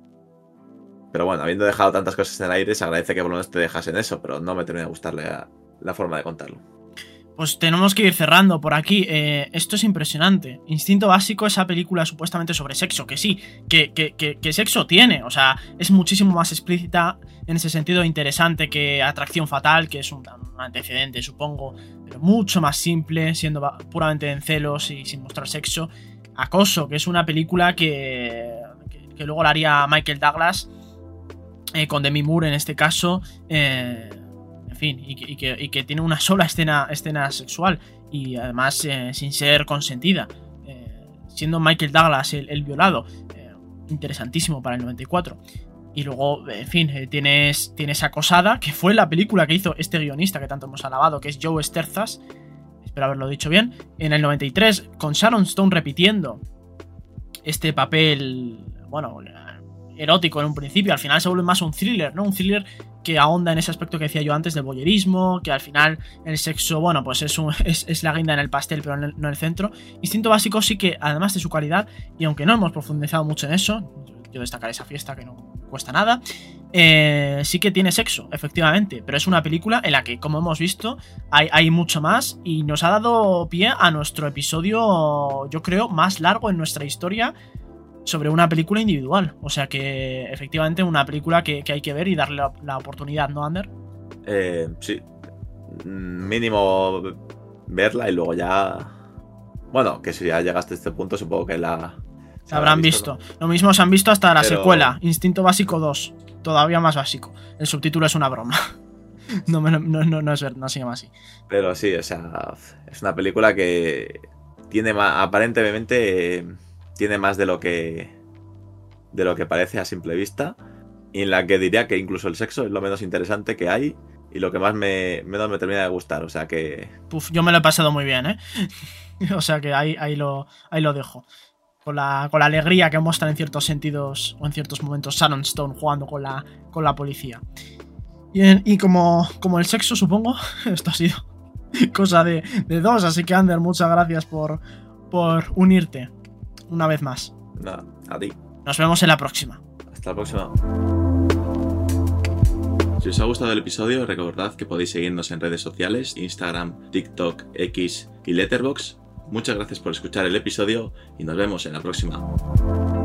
Pero bueno, habiendo dejado tantas cosas en el aire, se agradece que por lo menos te dejas en eso, pero no me termina de gustarle la, la forma de contarlo. Pues tenemos que ir cerrando por aquí. Eh, esto es impresionante. Instinto Básico, esa película supuestamente sobre sexo, que sí, que, que, que, que sexo tiene. O sea, es muchísimo más explícita, en ese sentido interesante que Atracción Fatal, que es un, un antecedente, supongo, pero mucho más simple, siendo puramente en celos y sin mostrar sexo. Acoso, que es una película que, que, que luego la haría Michael Douglas, eh, con Demi Moore en este caso, eh... En fin, y que, y, que, y que tiene una sola escena, escena sexual y además eh, sin ser consentida, eh, siendo Michael Douglas el, el violado. Eh, interesantísimo para el noventa y cuatro. Y luego, en fin, eh, tienes, tienes Acosada, que fue la película que hizo este guionista que tanto hemos alabado, que es Joe Sterzas, espero haberlo dicho bien, en el noventa y tres, con Sharon Stone repitiendo este papel, bueno, erótico en un principio. Al final se vuelve más un thriller, ¿no? Un thriller que ahonda en ese aspecto que decía yo antes del voyerismo, que al final el sexo, bueno, pues es, un, es, es la guinda en el pastel, pero no en el, no en el centro. Instinto Básico sí que, además de su calidad, y aunque no hemos profundizado mucho en eso, yo destacaré esa fiesta que no cuesta nada, eh, sí que tiene sexo, efectivamente, pero es una película en la que, como hemos visto, hay, hay mucho más y nos ha dado pie a nuestro episodio, yo creo, más largo en nuestra historia sobre una película individual. O sea que efectivamente una película que, que hay que ver y darle la, la oportunidad, ¿no, Ander? Eh, sí. Mínimo verla y luego ya... Bueno, que si ya llegaste a este punto supongo que la... Se habrán visto. visto. ¿no? Lo mismo se han visto hasta la Pero... secuela, Instinto Básico dos. Todavía más básico. El subtítulo es una broma. no, no, no, no es verdad, no se llama así. Pero sí, o sea, es una película que tiene más, aparentemente... Eh, tiene más de lo que de lo que parece a simple vista, y en la que diría que incluso el sexo es lo menos interesante que hay y lo que más me menos me termina de gustar, o sea que... Puf, yo me lo he pasado muy bien, ¿eh? O sea que ahí, ahí, lo, ahí lo dejo. Con la, con la alegría que muestra en ciertos sentidos o en ciertos momentos Sharon Stone jugando con la, con la policía. Y, en, y como, como el sexo, supongo, esto ha sido cosa de, de dos, así que Ander, muchas gracias por, por unirte una vez más. Nada, a ti. Nos vemos en la próxima. Hasta la próxima. Si os ha gustado el episodio, recordad que podéis seguirnos en redes sociales, Instagram, TikTok, X y Letterboxd. Muchas gracias por escuchar el episodio y nos vemos en la próxima.